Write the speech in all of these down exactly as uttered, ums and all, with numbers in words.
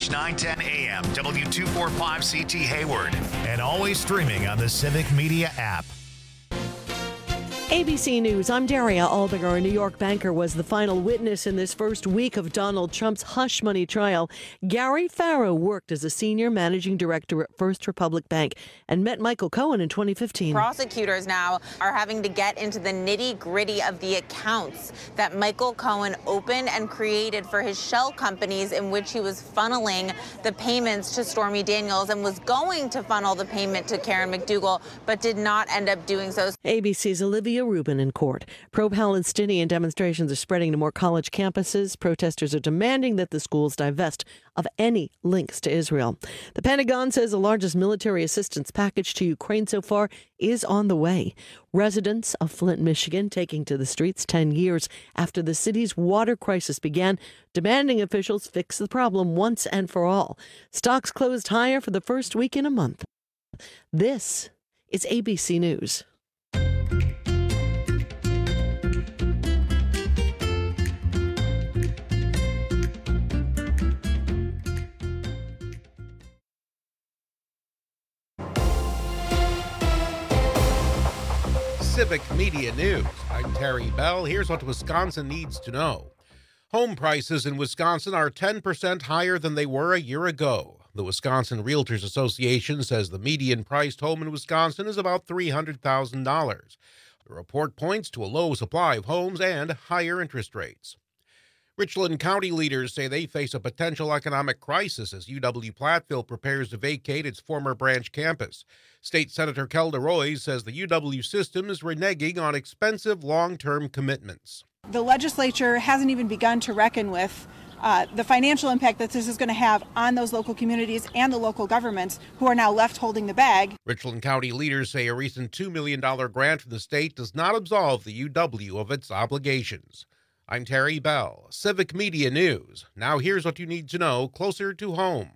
News, nine ten a.m., W two forty-five C T Hayward, and always streaming on the Civic Media app. A B C News, I'm Daria Albinger. A New York banker was the final witness in this first week of Donald Trump's hush money trial. Gary Farrow worked as a senior managing director at First Republic Bank and met Michael Cohen in twenty fifteen. Prosecutors now are having to get into the nitty-gritty of the accounts that Michael Cohen opened and created for his shell companies, in which he was funneling the payments to Stormy Daniels and was going to funnel the payment to Karen McDougal, but did not end up doing so. A B C's Olivia Rubin in court. Pro-Palestinian demonstrations are spreading to more college campuses. Protesters are demanding that the schools divest of any links to Israel. The Pentagon says the largest military assistance package to Ukraine so far is on the way. Residents of Flint, Michigan, taking to the streets ten years after the city's water crisis began, demanding officials fix the problem once and for all. Stocks closed higher for the first week in a month. This is A B C News. Civic Media News. I'm Terry Bell. Here's what Wisconsin needs to know. Home prices in Wisconsin are ten percent higher than they were a year ago. The Wisconsin Realtors Association says the median priced home in Wisconsin is about three hundred thousand dollars. The report points to a low supply of homes and higher interest rates. Richland County leaders say they face a potential economic crisis as U W-Platteville prepares to vacate its former branch campus. State Senator Kelda Roys says the U W system is reneging on expensive long-term commitments. The legislature hasn't even begun to reckon with uh, the financial impact that this is going to have on those local communities and the local governments who are now left holding the bag. Richland County leaders say a recent two million dollars grant from the state does not absolve the U W of its obligations. I'm Terry Bell, Civic Media News. Now here's what you need to know closer to home.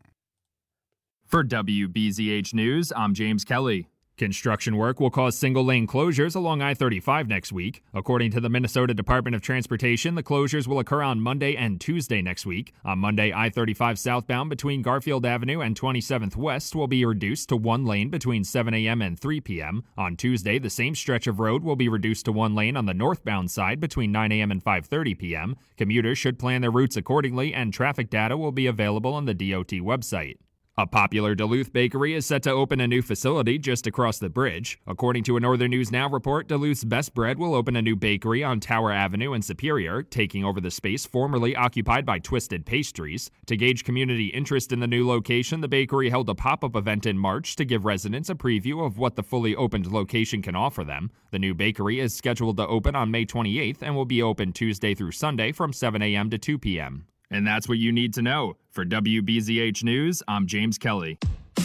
For W B Z H News, I'm James Kelly. Construction work will cause single-lane closures along I thirty-five next week. According to the Minnesota Department of Transportation, the closures will occur on Monday and Tuesday next week. On Monday, I thirty-five southbound between Garfield Avenue and twenty-seventh West will be reduced to one lane between seven a.m. and three p.m. On Tuesday, the same stretch of road will be reduced to one lane on the northbound side between nine a.m. and five thirty p.m. Commuters should plan their routes accordingly, and traffic data will be available on the D O T website. A popular Duluth bakery is set to open a new facility just across the bridge. According to a Northern News Now report, Duluth's Best Bread will open a new bakery on Tower Avenue in Superior, taking over the space formerly occupied by Twisted Pastries. To gauge community interest in the new location, the bakery held a pop-up event in March to give residents a preview of what the fully opened location can offer them. The new bakery is scheduled to open on May twenty-eighth and will be open Tuesday through Sunday from seven a.m. to two p.m. And that's what you need to know. For W B Z H News, I'm James Kelly.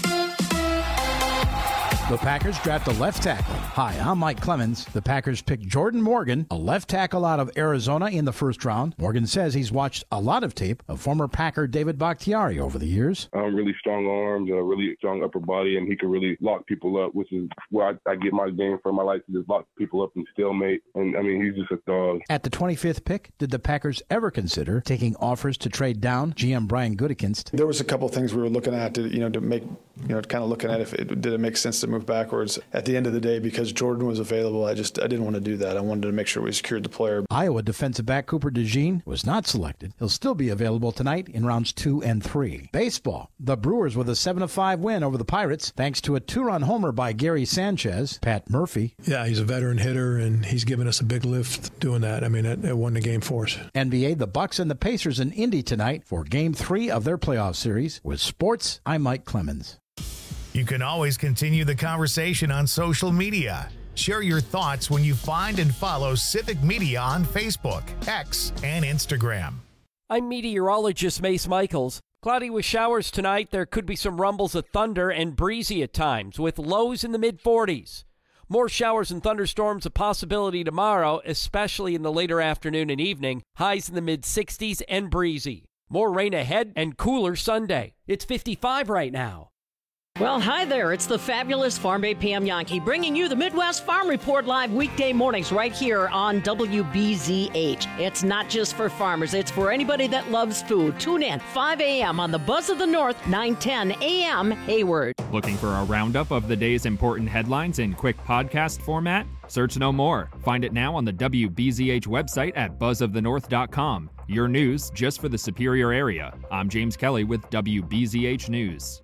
The Packers draft a left tackle. Hi, I'm Mike Clemens. The Packers picked Jordan Morgan, a left tackle out of Arizona, in the first round. Morgan says he's watched a lot of tape of former Packer David Bakhtiari over the years. Um, really strong arms, a really strong upper body, and he can really lock people up, which is where I, I get my game from. I like to just lock people up and stalemate. And, I mean, he's just a dog. At the twenty-fifth pick, did the Packers ever consider taking offers to trade down G M Brian Gutekunst? There was a couple things we were looking at to, you know, to make, you know, kind of looking at if it did it make sense to move backwards. At the end of the day, because Jordan was available, I just I didn't want to do that. I wanted to make sure we secured the player. Iowa defensive back Cooper DeJean was not selected. He'll still be available tonight in rounds two and three. Baseball. The Brewers with a seven to five win over the Pirates thanks to a two-run homer by Gary Sanchez. Pat Murphy. Yeah, he's a veteran hitter, and he's given us a big lift doing that. I mean, it, it won the game for us. N B A, the Bucks and the Pacers in Indy tonight for game three of their playoff series. With sports, I'm Mike Clemens. You can always continue the conversation on social media. Share your thoughts when you find and follow Civic Media on Facebook, X, and Instagram. I'm meteorologist Mace Michaels. Cloudy with showers tonight. There could be some rumbles of thunder and breezy at times with lows in the mid forties. More showers and thunderstorms a possibility tomorrow, especially in the later afternoon and evening. Highs in the mid sixties and breezy. More rain ahead and cooler Sunday. It's fifty-five right now. Well, hi there. It's the fabulous Farm Bay Pam Yankee bringing you the Midwest Farm Report live weekday mornings right here on W B Z H. It's not just for farmers. It's for anybody that loves food. Tune in five a.m. on the Buzz of the North, nine ten a.m. Hayward. Looking for a roundup of the day's important headlines in quick podcast format? Search no more. Find it now on the W B Z H website at buzz of the north dot com. Your news just for the Superior area. I'm James Kelly with W B Z H News.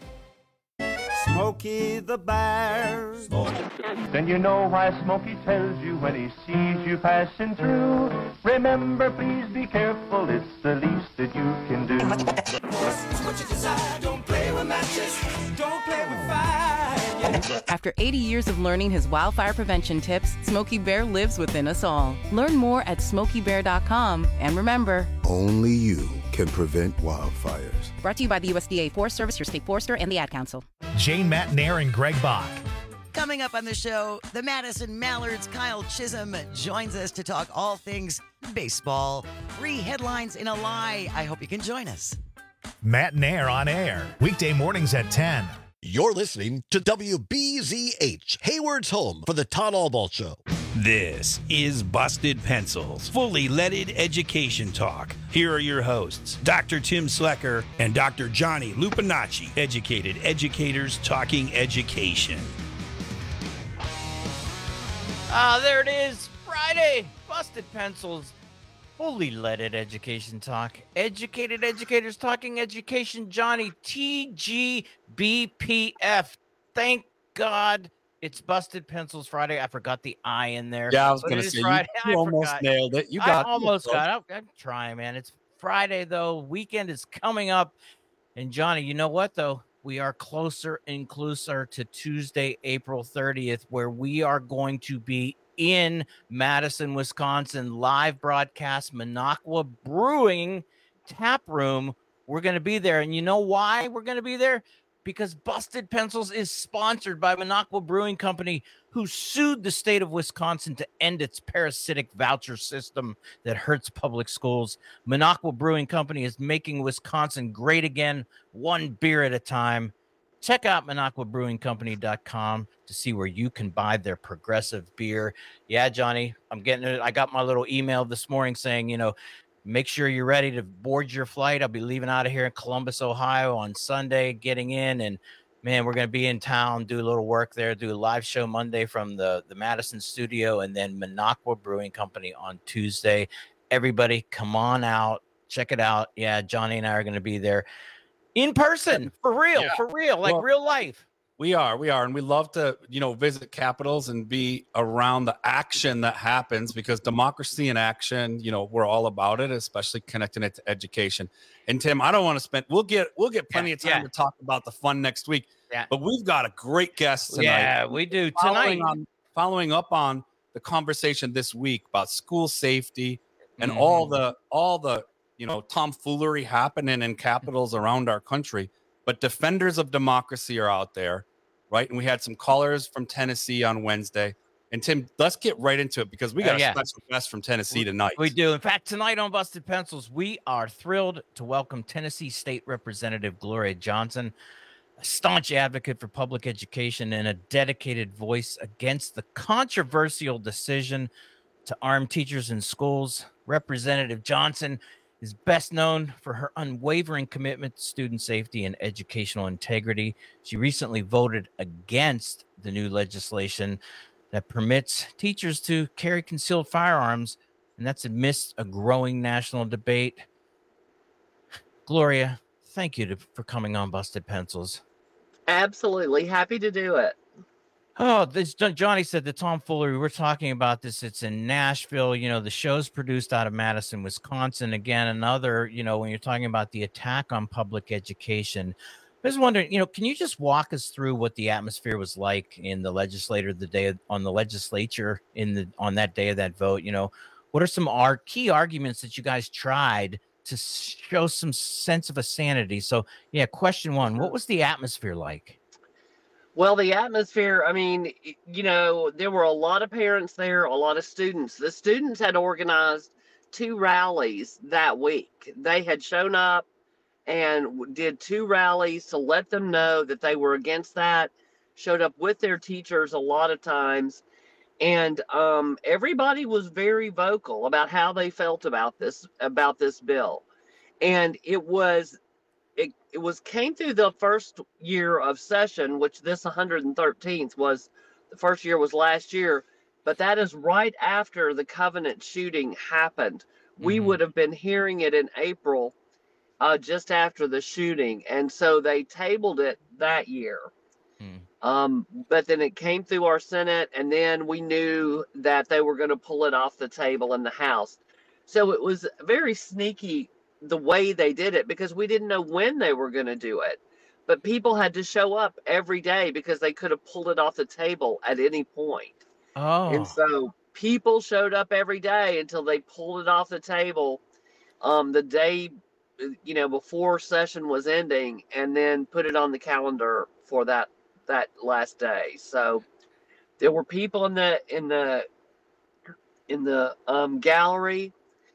Smokey the Bear. Then you know why Smokey tells you when he sees you passing through. Remember, please be careful, it's the least that you can do. What's what you desire, don't play with matches, don't play with fire. After eighty years of learning his wildfire prevention tips, Smokey Bear lives within us all. Learn more at smokey bear dot com, and remember, only you can prevent wildfires. Brought to you by the U S D A Forest Service, your state forester, and the Ad Council. Jane Matnair and Greg Bach. Coming up on the show, the Madison Mallards' Kyle Chisholm joins us to talk all things baseball. Three headlines in a lie. I hope you can join us. Matnair on air, weekday mornings at ten. You're listening to W B Z H, Hayward's home for the Todd Albaugh Show. This is Busted Pencils, fully leaded education talk. Here are your hosts, Doctor Tim Slecker and Doctor Johnny Lupinacci, educated educators talking education. Ah, there it is, Friday, Busted Pencils, fully leaded education talk. Educated educators talking education. Johnny, T G B P F. Thank God it's Busted Pencils Friday. I forgot the I in there. Yeah, I was going to say, Friday. you, you almost forgot. nailed it. You got I almost got it. I'm trying, man. It's Friday, though. Weekend is coming up. And, Johnny, you know what, though? We are closer and closer to Tuesday, April thirtieth, where we are going to be in Madison, Wisconsin, live broadcast, Minocqua Brewing Tap Room. We're going to be there. And you know why we're going to be there? Because Busted Pencils is sponsored by Minocqua Brewing Company, who sued the state of Wisconsin to end its parasitic voucher system that hurts public schools. Minocqua Brewing Company is making Wisconsin great again, one beer at a time. Check out minocqua brewing company dot com to see where you can buy their progressive beer. Yeah, Johnny, I'm getting it. I got my little email this morning saying, you know, make sure you're ready to board your flight. I'll be leaving out of here in Columbus, Ohio on Sunday, getting in. And, man, we're going to be in town, do a little work there, do a live show Monday from the, the Madison studio, and then Minocqua Brewing Company on Tuesday. Everybody, come on out. Check it out. Yeah, Johnny and I are going to be there in person, for real, yeah. for real, like well, real life. We are, we are. And we love to, you know, visit capitals and be around the action that happens, because democracy in action, you know, we're all about it, especially connecting it to education. And Tim, I don't want to spend, we'll get, we'll get plenty yeah, of time yeah. to talk about the fun next week, yeah. but we've got a great guest tonight. Yeah, we do following tonight. On, following up on the conversation this week about school safety and mm. all the, all the, you know, tomfoolery happening in capitals around our country. But defenders of democracy are out there, right? And we had some callers from Tennessee on Wednesday. And Tim, let's get right into it, because we got uh, yeah. a special guest from Tennessee tonight. We do. In fact, tonight on Busted Pencils, we are thrilled to welcome Tennessee State Representative Gloria Johnson, a staunch advocate for public education and a dedicated voice against the controversial decision to arm teachers in schools. Representative Johnson is best known for her unwavering commitment to student safety and educational integrity. She recently voted against the new legislation that permits teachers to carry concealed firearms, and that's amidst a growing national debate. Gloria, thank you to, for coming on Busted Pencils. Absolutely. Happy to do it. Oh, this Johnny said the tomfoolery. We're talking about this. It's in Nashville. You know, the show's produced out of Madison, Wisconsin. Again, another, you know, when you're talking about the attack on public education, I was wondering, you know, can you just walk us through what the atmosphere was like in the legislature the day of, on the legislature in the on that day of that vote? You know, what are some our key arguments that you guys tried to show some sense of a sanity? So, yeah, question one: what was the atmosphere like? Well, the atmosphere, I mean, you know, there were a lot of parents there, a lot of students. The students had organized two rallies that week. They had shown up and w- did two rallies to let them know that they were against that, showed up with their teachers a lot of times. And um, everybody was very vocal about how they felt about this about this bill. And it was it, it was came through the first year of session, which this one hundred thirteenth was. The first year was last year, but that is right after the Covenant shooting happened. We Mm-hmm. would have been hearing it in April, uh, just after the shooting, and so they tabled it that year. Um, but then it came through our Senate, and then we knew that they were going to pull it off the table in the House. So it was very sneaky the way they did it, because we didn't know when they were going to do it. But people had to show up every day because they could have pulled it off the table at any point. Oh. And so people showed up every day until they pulled it off the table um, the day, you know, before session was ending, and then put it on the calendar for that that last day. So there were people in the in the in the um, gallery,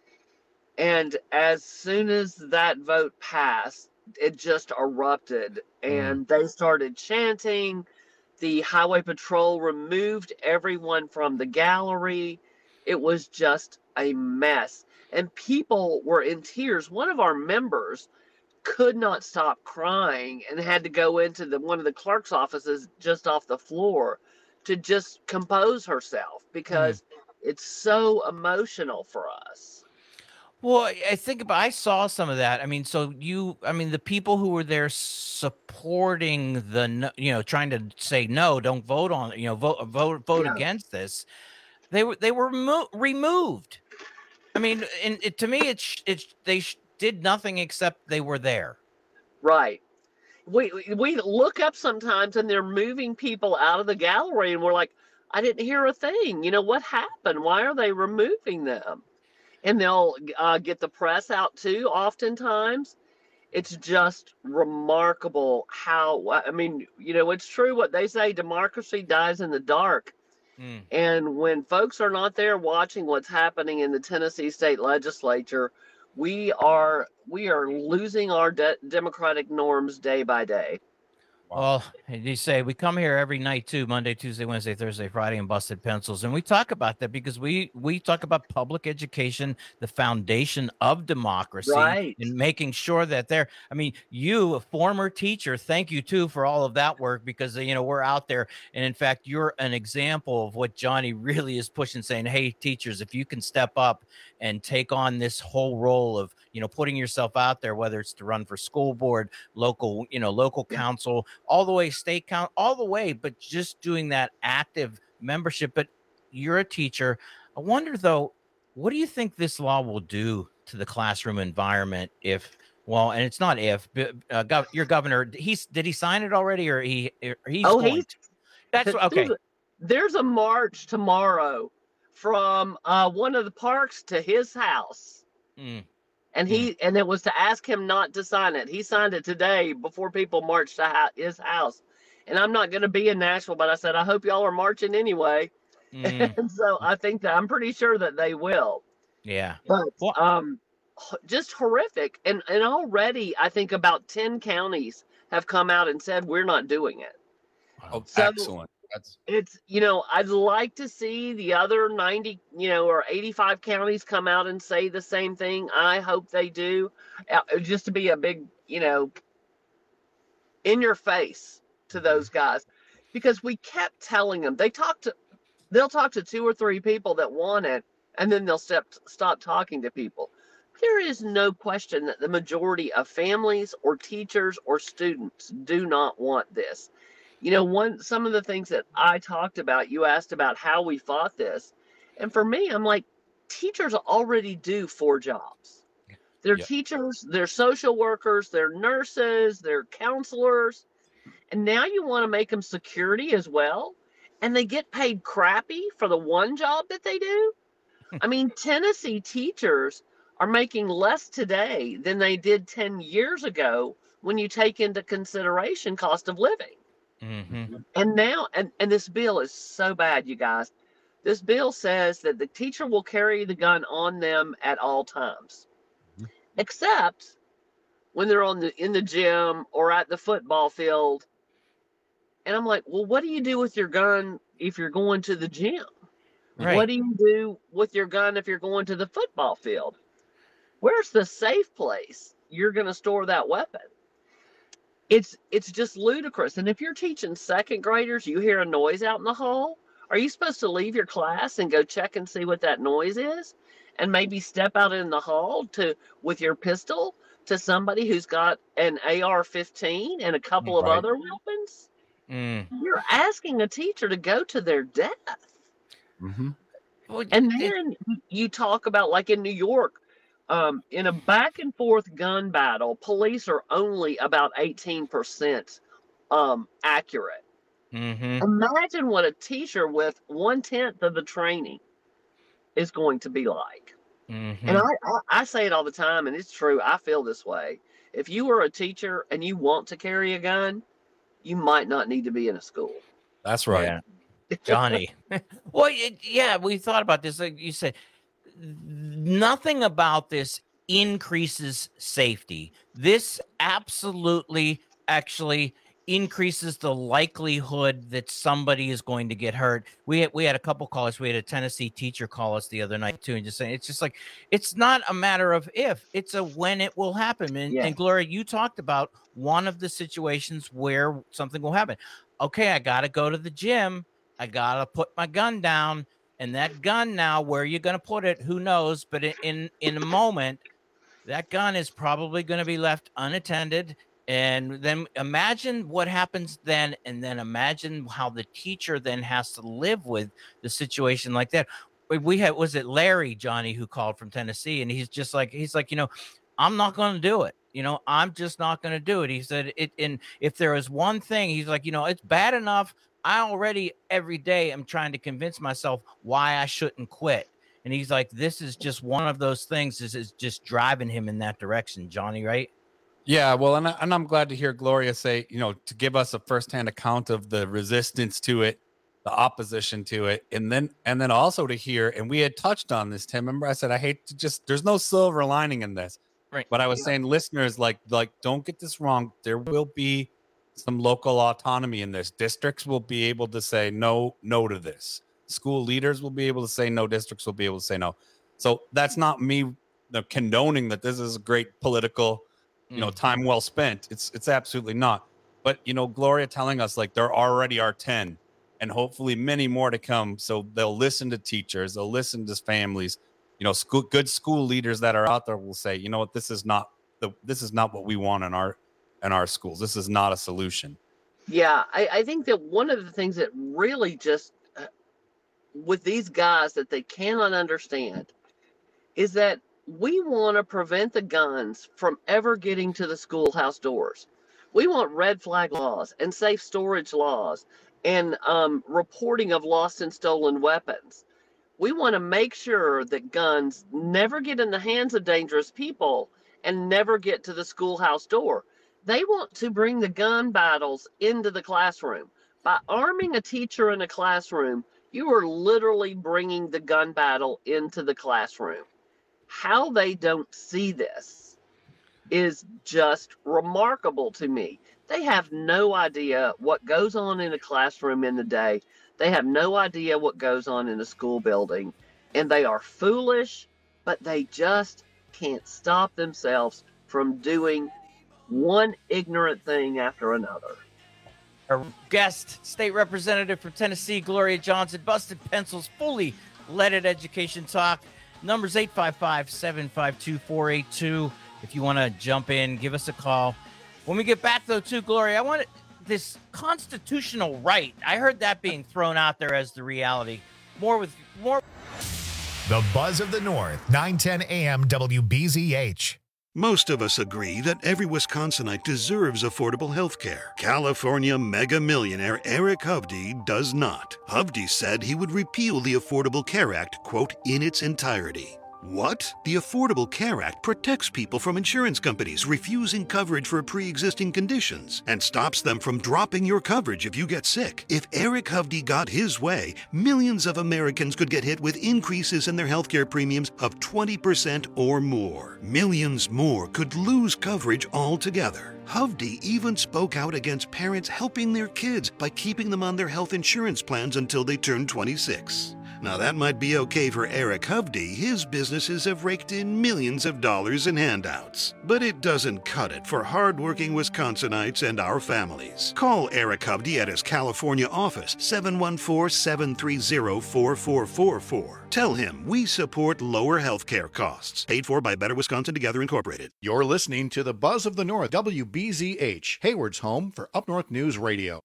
and as soon as that vote passed, it just erupted, and they started chanting. The highway patrol removed everyone from the gallery. It was just a mess, and people were in tears. One of our members could not stop crying and had to go into the one of the clerk's offices just off the floor to just compose herself, because it's so emotional for us. Well, I I think about, I saw some of that. I mean, so you, I mean, the people who were there supporting the, no- you know, trying to say no, don't vote on, you know, vote, vote, vote Yeah. against this. They were, they were remo- removed. I mean, and it, to me, it's, it's, they sh- did nothing except they were there. Right. We we- we look up sometimes and they're moving people out of the gallery, and we're like, I didn't hear a thing. You know, what happened? Why are they removing them? And they'll uh, get the press out too. Oftentimes, it's just remarkable how. I mean, you know, it's true what they say: democracy dies in the dark. And when folks are not there watching what's happening in the Tennessee state legislature, we are we are losing our de- democratic norms day by day. Well, you say we come here every night too, Monday, Tuesday, Wednesday, Thursday, Friday, and Busted Pencils, and we talk about that because we we talk about public education, the foundation of democracy, Right. and making sure that they're. I mean, you, a former teacher, thank you too for all of that work, because you know we're out there, and in fact, you're an example of what Johnny really is pushing, saying, "Hey, teachers, if you can step up and take on this whole role of you know putting yourself out there, whether it's to run for school board, local, you know, local council." All the way state count, all the way, but just doing that active membership. But you're a teacher. I wonder though, what do you think this law will do to the classroom environment if, well, and it's not if, but, uh, gov- your governor, he's, did he sign it already, or he, or he's Oh, going he's to? That's okay. There's a, there's a march tomorrow from uh, one of the parks to his house. Mm. And he and it was to ask him not to sign it. He signed it today before people marched to ha- his house. And I'm not going to be in Nashville, but I said I hope y'all are marching anyway. Mm. And so I think that I'm pretty sure that they will. Yeah. But um, h- just horrific. And and already I think about ten counties have come out and said we're not doing it. Oh, So- excellent. That's It's, you know, I'd like to see the other ninety, you know, or eighty-five counties come out and say the same thing. I hope they do. Uh, just to be a big, you know, in your face to those guys, because we kept telling them. They talk to, they'll talk to two or three people that want it, and then they'll step, stop talking to people. There is no question that the majority of families or teachers or students do not want this. You know, one some of the things that I talked about, you asked about how we fought this. And for me, I'm like, teachers already do four jobs. They're Yeah. teachers, they're social workers, they're nurses, they're counselors. And now you want to make them security as well. And they get paid crappy for the one job that they do. I mean, Tennessee teachers are making less today than they did ten years ago when you take into consideration cost of living. Mm-hmm. And now, and, and this bill is so bad, you guys. This bill says that the teacher will carry the gun on them at all times, except when they're on the in the gym or at the football field. And I'm like, well, what do you do with your gun if you're going to the gym? Right. What do you do with your gun if you're going to the football field? Where's the safe place you're going to store that weapon? It's it's just ludicrous. And if you're teaching second graders, you hear a noise out in the hall, are you supposed to leave your class and go check and see what that noise is? And maybe step out in the hall to with your pistol to somebody who's got an A R fifteen and a couple of Right. other weapons? Mm. You're asking a teacher to go to their death. Mm-hmm. And then you talk about, like in New York, um, in a back and forth gun battle, police are only about eighteen percent um, accurate. Mm-hmm. Imagine what a teacher with one tenth of the training is going to be like. Mm-hmm. And I, I, I say it all the time, and it's true. I feel this way. If you are a teacher and you want to carry a gun, you might not need to be in a school. That's right. Yeah. Johnny. Well, it, yeah, we thought about this. Like you said, nothing about this increases safety. This absolutely actually increases the likelihood that somebody is going to get hurt. We had, we had a couple callers. We had a Tennessee teacher call us the other night too, and just saying it's just like it's not a matter of if, it's a when it will happen. And, Yeah. and Gloria, you talked about one of the situations where something will happen. Okay, I got to go to the gym. I got to put my gun down, and that gun now, where you're going to put it, who knows? But in, in, in a moment, that gun is probably going to be left unattended. And then imagine what happens then, and then imagine how the teacher then has to live with the situation like that. We- We had, was it Larry, Johnny, who called from Tennessee, and he's just like, he's like, you know, I'm not going to do it. You know, I'm just not going to do it. He said it. And if there is one thing, he's like, you know, it's bad enough. I already every day am trying to convince myself why I shouldn't quit. And he's like, this is just one of those things. This is just driving him in that direction, Johnny, right? Yeah, well, and, I, and I'm glad to hear Gloria say, you know, to give us a firsthand account of the resistance to it, the opposition to it, and then and then also to hear, and we had touched on this, Tim. Remember, I said I hate to just there's no silver lining in this, right? But I was saying, listeners, like like don't get this wrong. There will be some local autonomy in this. Districts will be able to say no, no to this. School leaders will be able to say no. Districts will be able to say no. So that's not me you know, condoning that this is a great political, you know, time well spent. It's it's absolutely not. But you know, Gloria telling us like there already are ten, and hopefully many more to come. So they'll listen to teachers, they'll listen to families. You know, school good school leaders that are out there will say, you know what, this is not the this is not what we want in our in our schools. This is not a solution. Yeah, I, I think that one of the things that really just uh, with these guys that they cannot understand is that we want to prevent the guns from ever getting to the schoolhouse doors. We want red flag laws and safe storage laws and um, reporting of lost and stolen weapons. We want to make sure that guns never get in the hands of dangerous people and never get to the schoolhouse door. They want to bring the gun battles into the classroom. By arming a teacher in a classroom, you are literally bringing the gun battle into the classroom. How they don't see this is just remarkable to me. They have no idea what goes on in a classroom in the day. They have no idea what goes on in a school building. And they are foolish, but they just can't stop themselves from doing one ignorant thing after another. Our guest, State Representative for Tennessee, Gloria Johnson, Busted Pencils, fully leaded education talk. Number's eight five five, seven five two, four eight two. If you want to jump in, give us a call. When we get back, though, too, Gloria, I want this constitutional right. I heard that being thrown out there as the reality. More with more. The Buzz of the North, nine ten A M W B Z H. Most of us agree that every Wisconsinite deserves affordable health care. California mega millionaire Eric Hovde does not. Hovde said he would repeal the Affordable Care Act, quote, in its entirety. What? The Affordable Care Act protects people from insurance companies refusing coverage for pre-existing conditions and stops them from dropping your coverage if you get sick. If Eric Hovde got his way, millions of Americans could get hit with increases in their healthcare premiums of twenty percent or more. Millions more could lose coverage altogether. Hovde even spoke out against parents helping their kids by keeping them on their health insurance plans until they turn twenty-six. Now that might be okay for Eric Hovde. His businesses have raked in millions of dollars in handouts. But it doesn't cut it for hardworking Wisconsinites and our families. Call Eric Hovde at his California office, seven one four, seven three zero, four four four four. Tell him we support lower health care costs. Paid for by Better Wisconsin Together Incorporated. You're listening to the Buzz of the North, W B Z H, Hayward's home for Up North News Radio.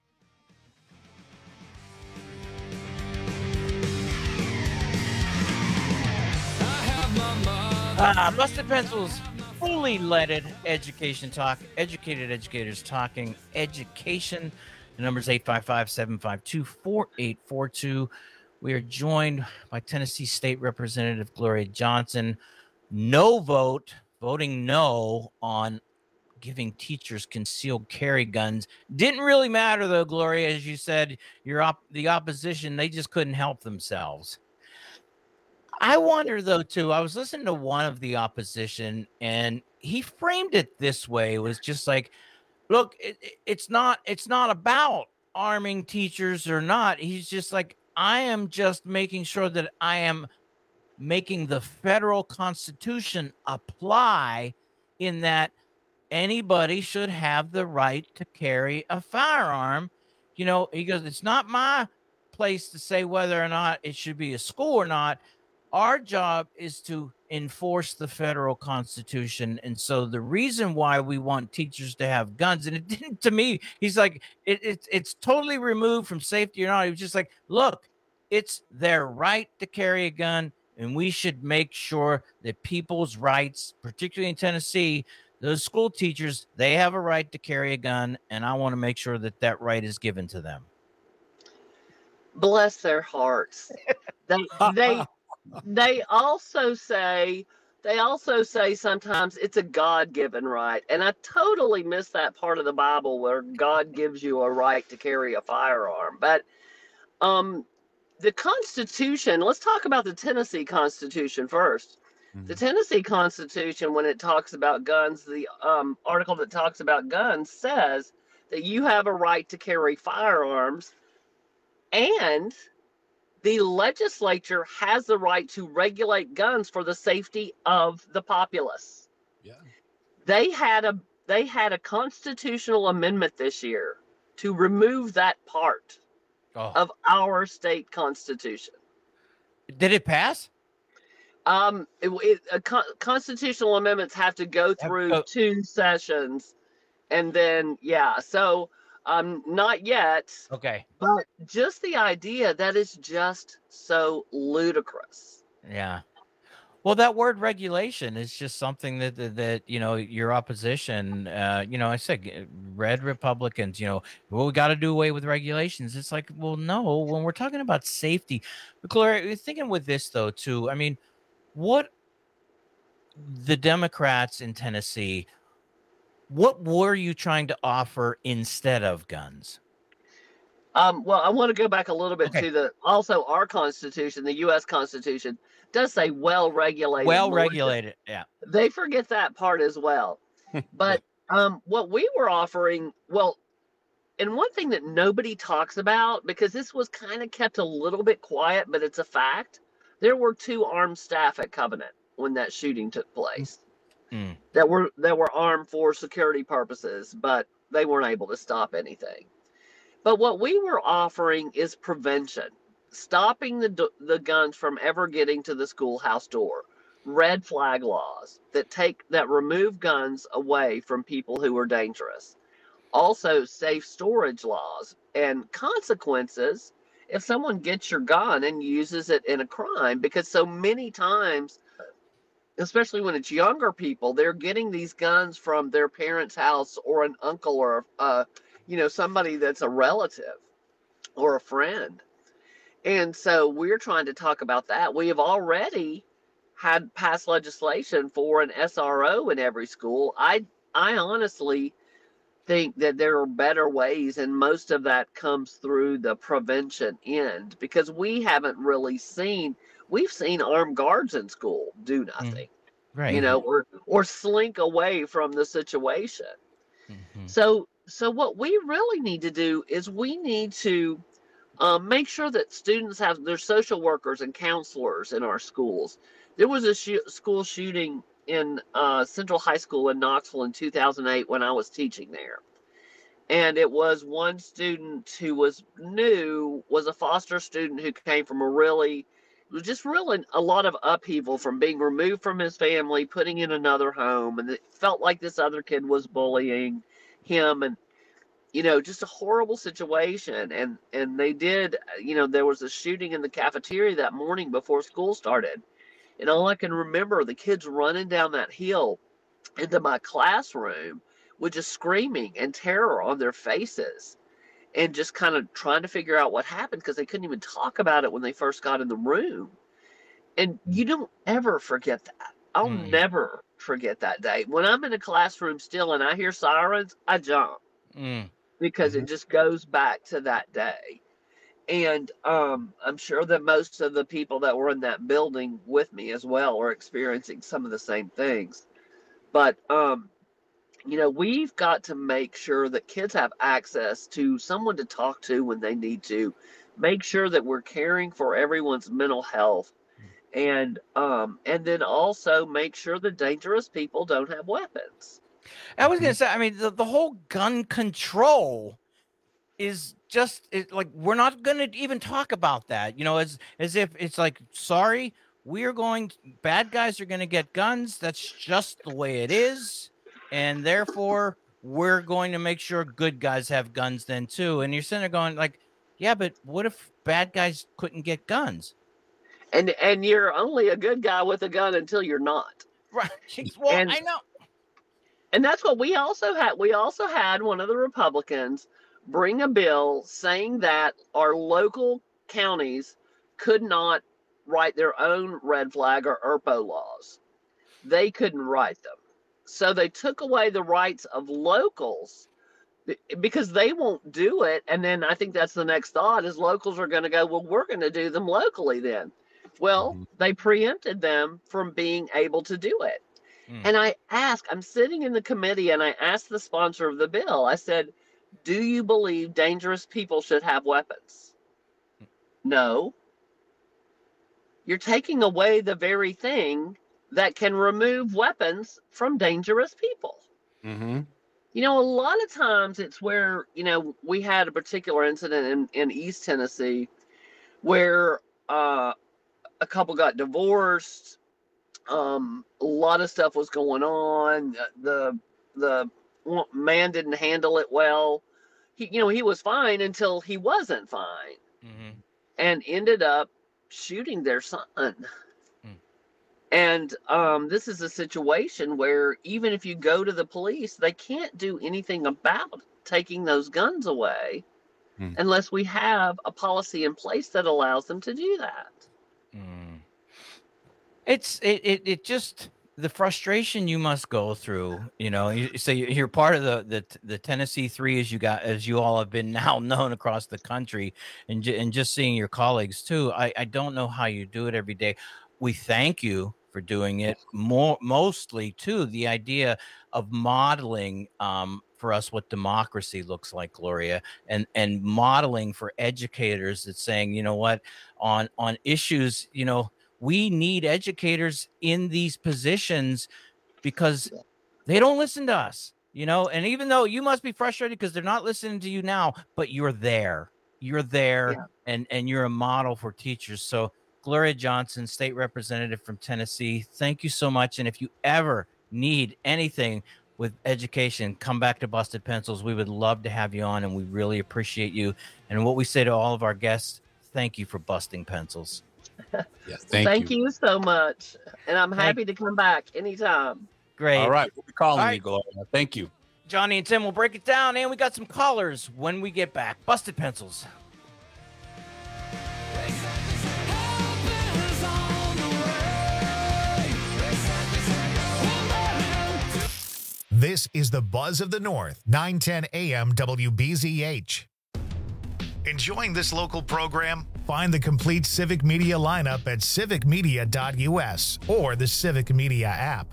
Uh, Busted Pencils, fully leaded education talk. Educated educators talking education. The number is eight five five, seven five two, four eight four two. We are joined by Tennessee State Representative Gloria Johnson. No vote, voting no on giving teachers concealed carry guns. Didn't really matter, though, Gloria. As you said, your op- the opposition, they just couldn't help themselves. I wonder, though, too, I was listening to one of the opposition, and he framed it this way. It was just like, look, it, it's not it's not about arming teachers or not. He's just like, I am just making sure that I am making the federal Constitution apply in that anybody should have the right to carry a firearm. You know, he goes, it's not my place to say whether or not it should be a school or not. Our job is to enforce the federal Constitution. And so the reason why we want teachers to have guns, and it didn't, to me, he's like, it, it, it's totally removed from safety or not. He was just like, look, it's their right to carry a gun, and we should make sure that people's rights, particularly in Tennessee, those school teachers, they have a right to carry a gun, and I want to make sure that that right is given to them. Bless their hearts. They, they, they also say, they also say sometimes it's a God-given right. And I totally miss that part of the Bible where God gives you a right to carry a firearm. But um, the Constitution, let's talk about the Tennessee Constitution first. The Tennessee Constitution, when it talks about guns, the um, article that talks about guns says that you have a right to carry firearms, and the legislature has the right to regulate guns for the safety of the populace. Yeah. They had a they had a constitutional amendment this year to remove that part oh. of our state constitution. Did it pass? Um, it, it, uh, con- constitutional amendments have to go through oh. two sessions, and then yeah, so um, not yet. Okay, but just the idea that is just so ludicrous. Yeah. Well, that word regulation is just something that that, that you know your opposition. Uh, you know, I said red Republicans. You know, well, we got to do away with regulations. It's like, well, no. When we're talking about safety, but Gloria, thinking with this though too. I mean. What the Democrats in Tennessee, what were you trying to offer instead of guns? Um, well, I want to go back a little bit okay. to the also our Constitution, the U S Constitution does say well regulated. Well regulated, yeah. They forget that part as well. But um, what we were offering, well, and one thing that nobody talks about, because this was kind of kept a little bit quiet, but it's a fact. There were two armed staff at Covenant when that shooting took place mm. that were that were armed for security purposes, but they weren't able to stop anything. But what we were offering is prevention, stopping the the guns from ever getting to the schoolhouse door, red flag laws that take that remove guns away from people who are dangerous, also safe storage laws and consequences if someone gets your gun and uses it in a crime, because so many times, especially when it's younger people, they're getting these guns from their parents' house or an uncle or, uh, you know, somebody that's a relative or a friend. And so we're trying to talk about that. We have already had passed legislation for an S R O in every school. I I honestly think that there are better ways, and most of that comes through the prevention end, because we haven't really seen we've seen armed guards in school do nothing, mm, right? You know, or or slink away from the situation. Mm-hmm. So so what we really need to do is we need to um, make sure that students have their social workers and counselors in our schools. There was a sh- school shooting in uh, Central High School in Knoxville in two thousand eight when I was teaching there. And it was one student who was new, was a foster student who came from a really, it was just really a lot of upheaval from being removed from his family, putting in another home. And it felt like this other kid was bullying him, and, you know, just a horrible situation. And, and they did, you know, there was a shooting in the cafeteria that morning before school started. And all I can remember, the kids running down that hill into my classroom with just screaming and terror on their faces, and just kind of trying to figure out what happened, because they couldn't even talk about it when they first got in the room. And you don't ever forget that. I'll mm. never forget that day. When I'm in a classroom still and I hear sirens, I jump mm. because mm-hmm. it just goes back to that day. And um, I'm sure that most of the people that were in that building with me as well are experiencing some of the same things. But um, you know, we've got to make sure that kids have access to someone to talk to when they need to, make sure that we're caring for everyone's mental health, and um, and then also make sure the dangerous people don't have weapons. I was going to say, I mean, the, the whole gun control is just it, like, we're not going to even talk about that, you know, as, as if it's like, sorry, we're going, bad guys are going to get guns. That's just the way it is. And therefore, we're going to make sure good guys have guns then too. And you're sitting there going like, yeah, but what if bad guys couldn't get guns? And and you're only a good guy with a gun until you're not. Right. Well, and, I know. And that's what we also had. We also had one of the Republicans bring a bill saying that our local counties could not write their own red flag or E R P O laws. They couldn't write them. So they took away the rights of locals because they won't do it. And then I think that's the next thought is locals are going to go, well, we're going to do them locally then. Well, mm-hmm. they preempted them from being able to do it. Mm. And I asked, I'm sitting in the committee and I asked the sponsor of the bill, I said, do you believe dangerous people should have weapons? Mm. No. You're taking away the very thing that can remove weapons from dangerous people. Mm-hmm. You know, a lot of times it's where, you know, we had a particular incident in, in East Tennessee where uh, a couple got divorced. Um, a lot of stuff was going on. The the man didn't handle it well. He, you know, he was fine until he wasn't fine, mm-hmm. and ended up shooting their son. And um, this is a situation where even if you go to the police, they can't do anything about taking those guns away mm. unless we have a policy in place that allows them to do that. Mm. It's it, it it just the frustration you must go through. You know, you, so you're part of the the the Tennessee Three, as you got as you all have been now known across the country, and and just seeing your colleagues too. I I don't know how you do it every day. We thank you for doing it more, mostly too, the idea of modeling um, for us what democracy looks like, Gloria, and, and modeling for educators that's saying, you know what, on, on issues, you know, we need educators in these positions because they don't listen to us, you know, and even though you must be frustrated because they're not listening to you now, but you're there, you're there yeah. and, and you're a model for teachers. So Gloria Johnson, state representative from Tennessee, thank you so much. And if you ever need anything with education, come back to Busted Pencils. We would love to have you on, and we really appreciate you. And what we say to all of our guests, thank you for busting pencils. Yes, thank, thank you. you so much. And I'm happy thank to come back anytime. Great. All right. We'll be calling right. you, Gloria. Thank you. Johnny and Tim will break it down, and we got some callers when we get back. Busted Pencils. This is the Buzz of the North, nine ten A M W B Z H. Enjoying this local program? Find the complete Civic Media lineup at civic media dot U S or the Civic Media app.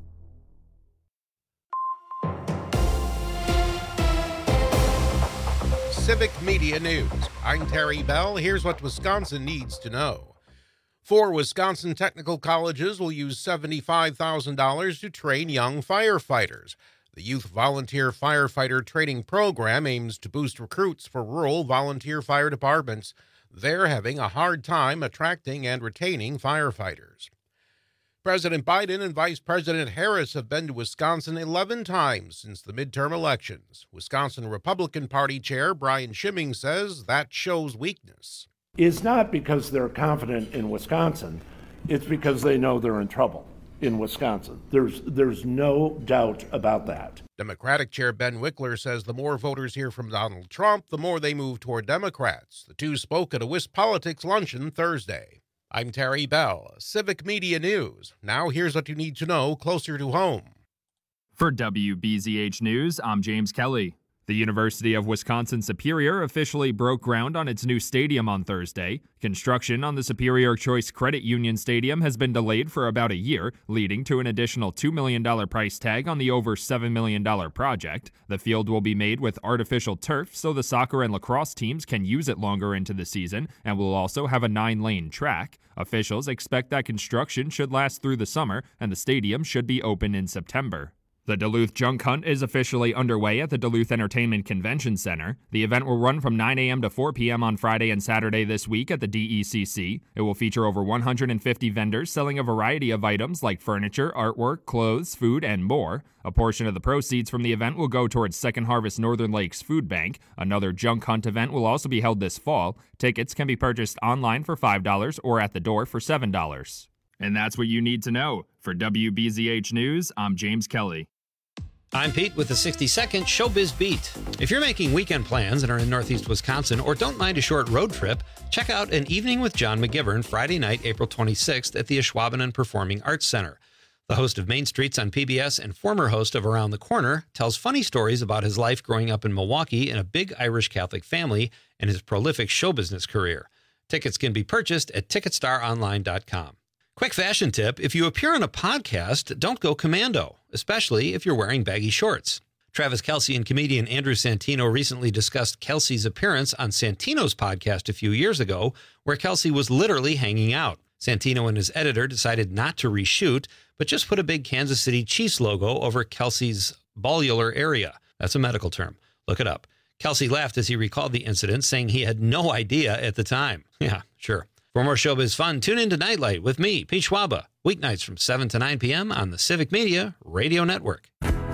Civic Media News. I'm Terry Bell. Here's what Wisconsin needs to know. Four Wisconsin technical colleges will use seventy-five thousand dollars to train young firefighters. The Youth Volunteer Firefighter Training Program aims to boost recruits for rural volunteer fire departments. They're having a hard time attracting and retaining firefighters. President Biden and Vice President Harris have been to Wisconsin eleven times since the midterm elections. Wisconsin Republican Party Chair Brian Schimming says that shows weakness. It's not because they're confident in Wisconsin. It's because they know they're in trouble in Wisconsin. There's there's no doubt about that. Democratic Chair Ben Wickler says the more voters hear from Donald Trump, the more they move toward Democrats. The two spoke at a Wisp Politics luncheon Thursday. I'm Terry Bell, Civic Media News. Now here's what you need to know closer to home. For W B Z H News, I'm James Kelly. The University of Wisconsin-Superior officially broke ground on its new stadium on Thursday. Construction on the Superior Choice Credit Union Stadium has been delayed for about a year, leading to an additional two million dollars price tag on the over seven million dollars project. The field will be made with artificial turf so the soccer and lacrosse teams can use it longer into the season, and will also have a nine-lane track. Officials expect that construction should last through the summer, and the stadium should be open in September. The Duluth Junk Hunt is officially underway at the Duluth Entertainment Convention Center. The event will run from nine a.m. to four p.m. on Friday and Saturday this week at the D E C C. It will feature over one hundred fifty vendors selling a variety of items like furniture, artwork, clothes, food, and more. A portion of the proceeds from the event will go towards Second Harvest Northern Lakes Food Bank. Another Junk Hunt event will also be held this fall. Tickets can be purchased online for five dollars or at the door for seven dollars. And that's what you need to know. For W B Z H News, I'm James Kelly. I'm Pete with the sixty second Showbiz Beat. If you're making weekend plans and are in Northeast Wisconsin or don't mind a short road trip, check out An Evening with John McGivern Friday night, April twenty-sixth at the Ashwaubenon Performing Arts Center. The host of Main Streets on P B S and former host of Around the Corner tells funny stories about his life growing up in Milwaukee in a big Irish Catholic family and his prolific show business career. Tickets can be purchased at ticket star online dot com. Quick fashion tip, if you appear on a podcast, don't go commando, especially if you're wearing baggy shorts. Travis Kelce and comedian Andrew Santino recently discussed Kelce's appearance on Santino's podcast a few years ago, where Kelce was literally hanging out. Santino and his editor decided not to reshoot, but just put a big Kansas City Chiefs logo over Kelce's ballular area. That's a medical term. Look it up. Kelce laughed as he recalled the incident, saying he had no idea at the time. Yeah, sure. For more showbiz fun, tune in to Nightlight with me, Pete Schwaba, weeknights from seven to nine p.m. on the Civic Media Radio Network.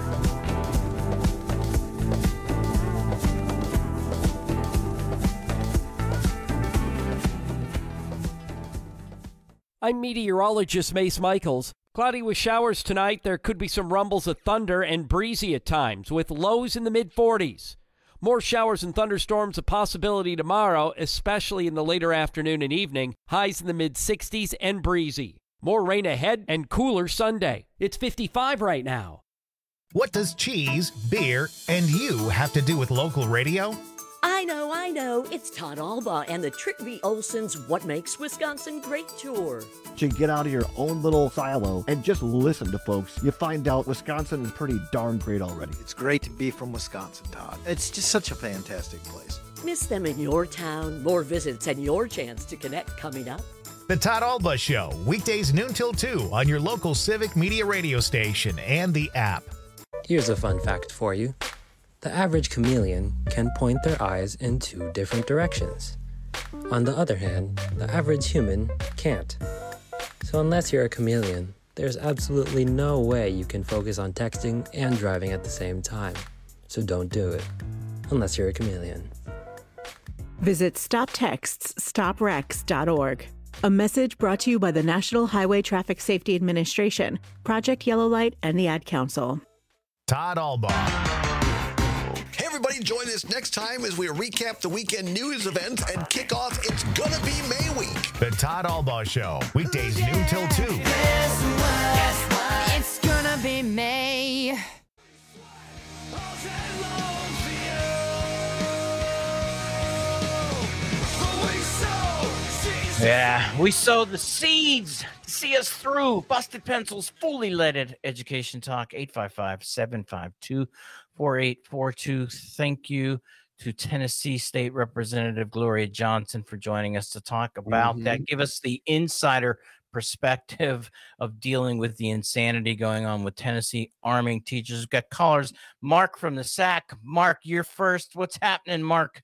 I'm meteorologist Mace Michaels. Cloudy with showers tonight. There could be some rumbles of thunder and breezy at times, with lows in the mid forties. More showers and thunderstorms a possibility tomorrow, especially in the later afternoon and evening. Highs in the mid sixties and breezy. More rain ahead and cooler Sunday. It's fifty-five right now. What does cheese, beer, and you have to do with local radio? I know, I know. It's Todd Alba and the Trick V. Olson's What Makes Wisconsin Great tour. To get out of your own little silo and just listen to folks, you find out Wisconsin is pretty darn great already. It's great to be from Wisconsin, Todd. It's just such a fantastic place. Miss them in your town. More visits and your chance to connect coming up. The Todd Alba Show, weekdays noon till two on your local Civic Media radio station and the app. Here's a fun fact for you. The average chameleon can point their eyes in two different directions. On the other hand, the average human can't. So unless you're a chameleon, there's absolutely no way you can focus on texting and driving at the same time. So don't do it, unless you're a chameleon. Visit stop texts stop wrecks dot org. A message brought to you by the National Highway Traffic Safety Administration, Project Yellow Light, and the Ad Council. Todd Alba. Hey, everybody, join us next time as we recap the weekend news events and kick off It's Gonna Be May Week. The Todd Alba Show, weekdays noon till two. Guess what? It's gonna be May. Yeah, we sow the seeds to see us through. Busted Pencils, fully leaded education talk, eight five five, seven five two, four eight four two. Thank you to Tennessee State Representative Gloria Johnson for joining us to talk about Mhm. that. Give us the insider perspective of dealing with the insanity going on with Tennessee arming teachers. We've got callers. Mark from the S A C. Mark, you're first. What's happening, Mark?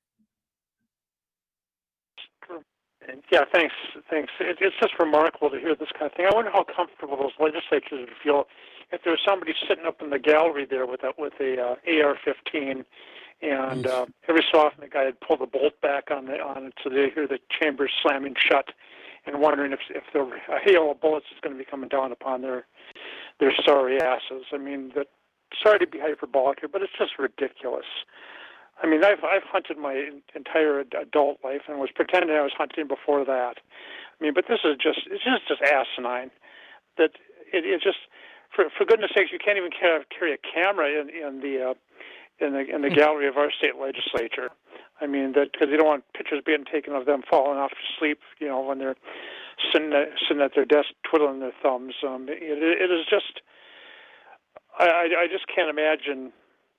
Yeah, thanks. Thanks. It, it's just remarkable to hear this kind of thing. I wonder how comfortable those legislatures would feel if there was somebody sitting up in the gallery there with a with a uh, A R fifteen, and uh, every so often the guy would pull the bolt back on the on it so they hear the chambers slamming shut, and wondering if if the a hail of bullets is going to be coming down upon their their sorry asses. I mean, that. Sorry to be hyperbolic here, but it's just ridiculous. I mean, I've I've hunted my entire adult life and was pretending I was hunting before that. I mean, but this is just it's just just asinine. That it, it just for for goodness sakes, you can't even carry, carry a camera in in the uh, in the in the gallery of our state legislature. I mean, that because they don't want pictures being taken of them falling off to sleep. You know, when they're sitting at, sitting at their desk twiddling their thumbs. Um, it, it is just I, I I just can't imagine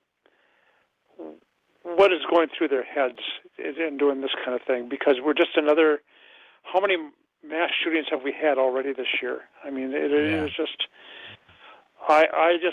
what is going through their heads in doing this kind of thing, because we're just another, how many mass shootings have we had already this year? I mean, it, it Yeah. is just, I, I just,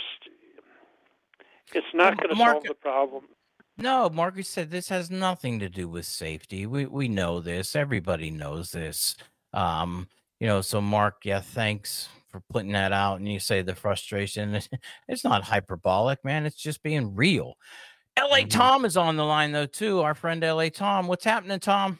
it's not going to Mark- solve the problem. No, Marcus said this has nothing to do with safety. We we know this. Everybody knows this. Um, you know, so Mark, yeah, thanks for putting that out. And you say the frustration, it's not hyperbolic, man. It's just being real. L A Tom is on the line, though, too. Our friend L A Tom. What's happening, Tom?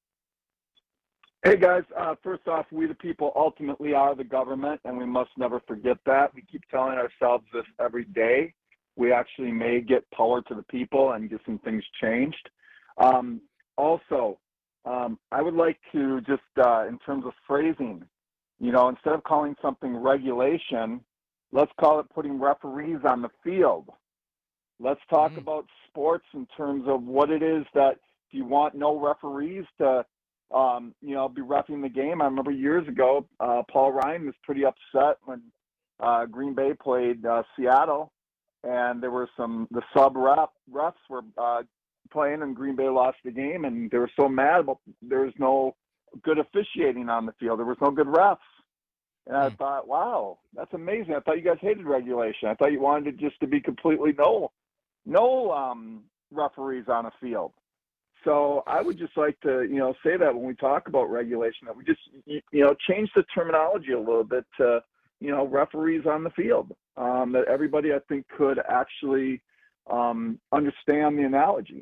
Hey, guys. Uh, first off, we the people ultimately are the government, and we must never forget that. We keep telling ourselves this every day. We actually may get power to the people and get some things changed. Um, also, um, I would like to just, uh, in terms of phrasing, you know, instead of calling something regulation, let's call it putting referees on the field. Let's talk Mm. about sports in terms of what it is that, do you want no referees to, um, you know, be reffing the game? I remember years ago, uh, Paul Ryan was pretty upset when uh, Green Bay played uh, Seattle, and there were some, the sub rep, refs were uh, playing, and Green Bay lost the game, and they were so mad about there was no good officiating on the field. There was no good refs. And I thought, wow, that's amazing. I thought you guys hated regulation. I thought you wanted it just to be completely no no um, referees on a field. So I would just like to, you know, say that when we talk about regulation, that we just, you know, change the terminology a little bit to, you know, referees on the field, um, that everybody, I think, could actually um, understand the analogy.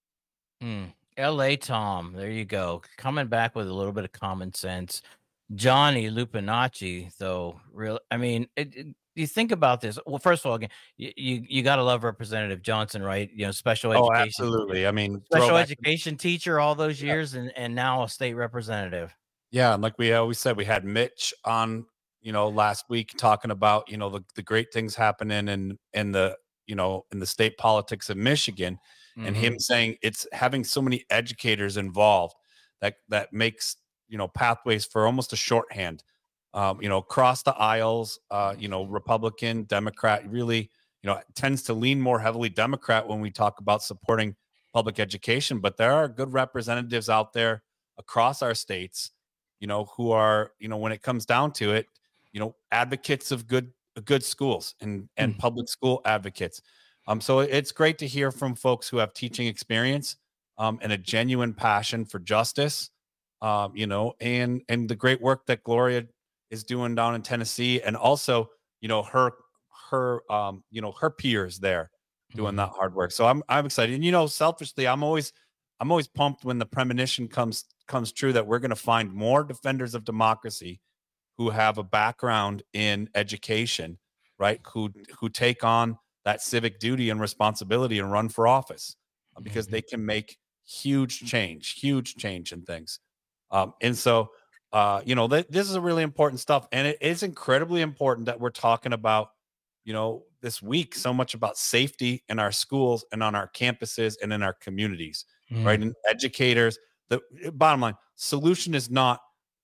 Mm. L A Tom, there you go. Coming back with a little bit of common sense. Johnny Lupinacci, though, real. I mean, it, it, you think about this. Well, first of all, again, you you, you got to love Representative Johnson, right? You know, special Oh, education. absolutely. I mean, special throwback- education teacher all those years, and and now a state representative. Yeah, and like we always said, we had Mitch on, you know, last week talking about, you know, the, the great things happening in in the, you know, in the state politics of Michigan, and Mhm. him saying it's having so many educators involved that that makes, you know, pathways for almost a shorthand, um, you know, across the aisles, uh, you know, Republican, Democrat, really, you know, tends to lean more heavily Democrat when we talk about supporting public education. But there are good representatives out there across our states, you know, who are, you know, when it comes down to it, you know, advocates of good, good schools and, and Mm. public school advocates. Um, so it's great to hear from folks who have teaching experience, um, and a genuine passion for justice, um, you know, and, and the great work that Gloria is doing down in Tennessee. And also, you know, her, her, um, you know, her peers there doing that hard work. So I'm, I'm excited. And, you know, selfishly, I'm always, I'm always pumped when the premonition comes, comes true that we're going to find more defenders of democracy who have a background in education, right? Who, who take on that civic duty and responsibility and run for office, uh, because they can make huge change, huge change in things. Um, and so, uh, you know, th- this is a really important stuff. And it is incredibly important that we're talking about, you know, this week, so much about safety in our schools and on our campuses and in our communities, Mm. right? And educators, the bottom line solution is not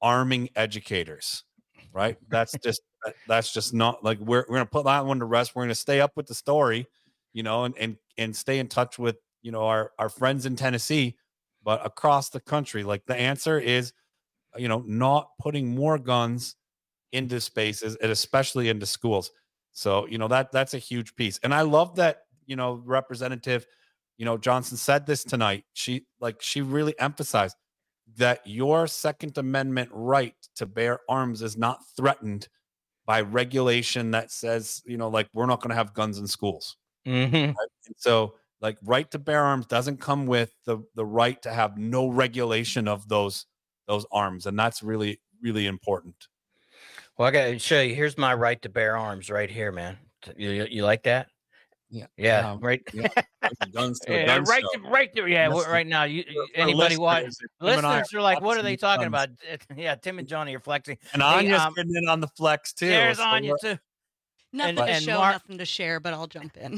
arming educators, right? That's just that's just not like we're we're gonna put that one to rest. We're gonna stay up with the story, you know, and and and stay in touch with, you know, our our friends in Tennessee, but across the country. Like the answer is, you know, not putting more guns into spaces and especially into schools. So, you know, that that's a huge piece. And I love that, you know, Representative, you know, Johnson said this tonight. She like she really emphasized that your Second Amendment right to bear arms is not threatened by regulation that says, you know, like we're not going to have guns in schools. Mm-hmm. Right? And so like right to bear arms doesn't come with the the right to have no regulation of those those arms. And that's really, really important. Well, I got to show you. Here's my right to bear arms right here, man. You, you, you like that? Yeah. Yeah. Um, right. Yeah. Guns to a Yeah, gun right, show. to, right there. Yeah, Listen, right now. You, for anybody watch? listeners, Tim and I Listeners are like, what are they flexing talking guns. about? Yeah, Tim and Johnny are flexing. And Hey, Anya's um, getting in on the flex too. There's so Anya we're- too. Nothing And- to and show, Mark- nothing to share, but I'll jump in.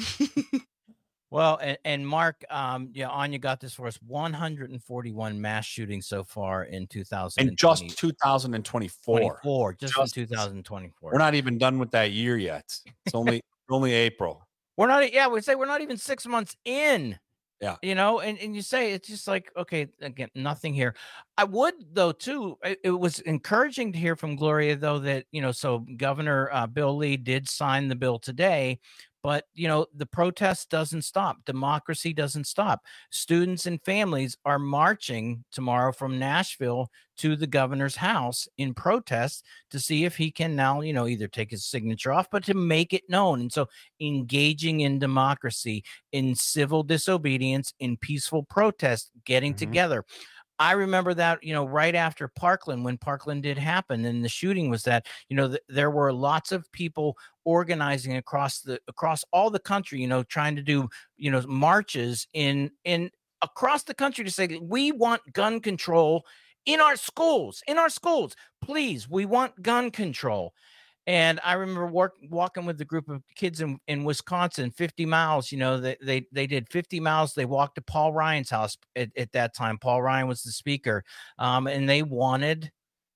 Well, and, and Mark, um, yeah, Anya got this for us. one hundred forty-one mass shootings so far in two thousand In just two thousand twenty-four. twenty-four, just, Just- in two thousand twenty-four. We're not even done with that year yet. It's only only April. We're not. Yeah, we say we're not even six months in. Yeah. You know, and, and you say it's just like, okay, again, nothing here. I would, though, too. It, it was encouraging to hear from Gloria, though, that, you know, so Governor uh, Bill Lee did sign the bill today. But, you know, the protest doesn't stop. Democracy doesn't stop. Students and families are marching tomorrow from Nashville to the governor's house in protest to see if he can now, you know, either take his signature off, but to make it known. And so engaging in democracy, in civil disobedience, in peaceful protest, getting Mhm. together. I remember that, you know, right after Parkland, when Parkland did happen and the shooting was that, you know, th- there were lots of people organizing across the across all the country, you know, trying to do, you know, marches in in across the country to say we want gun control in our schools, in our schools. Please, we want gun control. And I remember work, walking with the group of kids in, in Wisconsin, fifty miles, you know, they, they, they did fifty miles. They walked to Paul Ryan's house at, at that time. Paul Ryan was the speaker. Um, and they wanted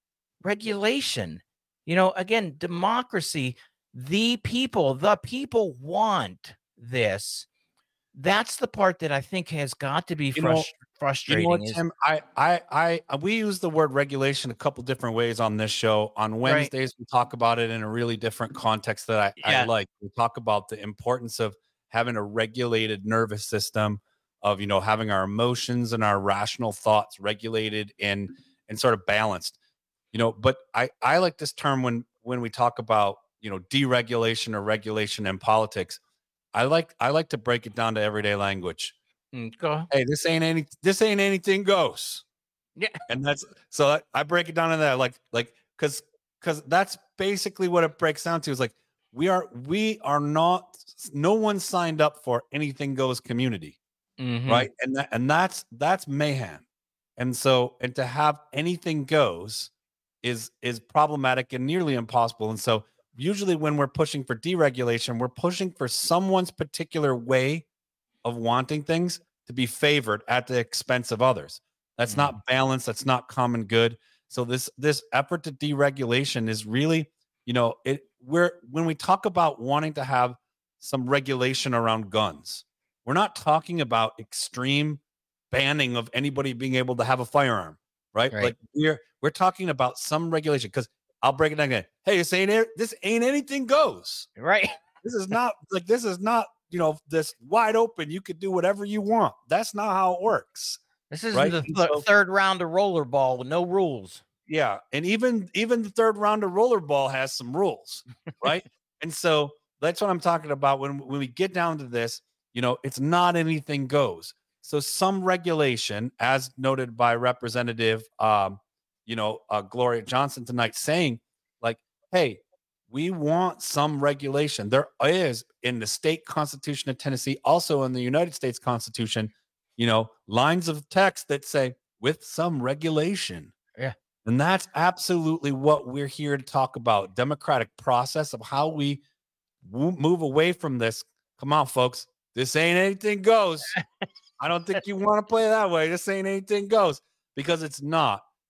regulation. You know, again, democracy, the people, the people want this. That's the part that I think has got to be You know- frust- frustrating. You know what, is- Tim? I, I, I, we use the word regulation a couple different ways on this show. On Wednesdays, we talk about it in a really different context that I, I Yeah. like. We talk about the importance of having a regulated nervous system, of, you know, having our emotions and our rational thoughts regulated and and sort of balanced. You know, but I, I like this term when when we talk about, you know, deregulation or regulation in politics. I like I like to break it down to everyday language. Mm, go. Hey, this ain't any this ain't anything goes. Yeah. And that's so I, I break it down to that, like like because because that's basically what it breaks down to, is like we are we are not no one signed up for anything goes community, Mhm. right? And that and that's that's mayhem. And so and to have anything goes is is problematic and nearly impossible. And so usually when we're pushing for deregulation, we're pushing for someone's particular way of wanting things to be favored at the expense of others. That's not balance. That's not common good. So this this effort to deregulation is really, you know, it we're when we talk about wanting to have some regulation around guns, we're not talking about extreme banning of anybody being able to have a firearm, right? Right. Like we're we're talking about some regulation, because I'll break it down again. Hey, this ain't it- this ain't anything goes. Right. This is not like this is not, you know, this wide open. You could do whatever you want. That's not how it works. This is right? the And th- so- third round of rollerball with no rules. Yeah, and even even the third round of rollerball has some rules, right? And so that's what I'm talking about when when we get down to this. You know, it's not anything goes. So some regulation, as noted by Representative, um, you know, uh, Gloria Johnson tonight, saying like, "Hey, we want some regulation." There is in the state constitution of Tennessee, also in the United States Constitution, you know, lines of text that say with some regulation. Yeah. And that's absolutely what we're here to talk about. Democratic process of how we w- move away from this. Come on, folks. This ain't anything goes. I don't think you want to play that way. This ain't anything goes, because it's not.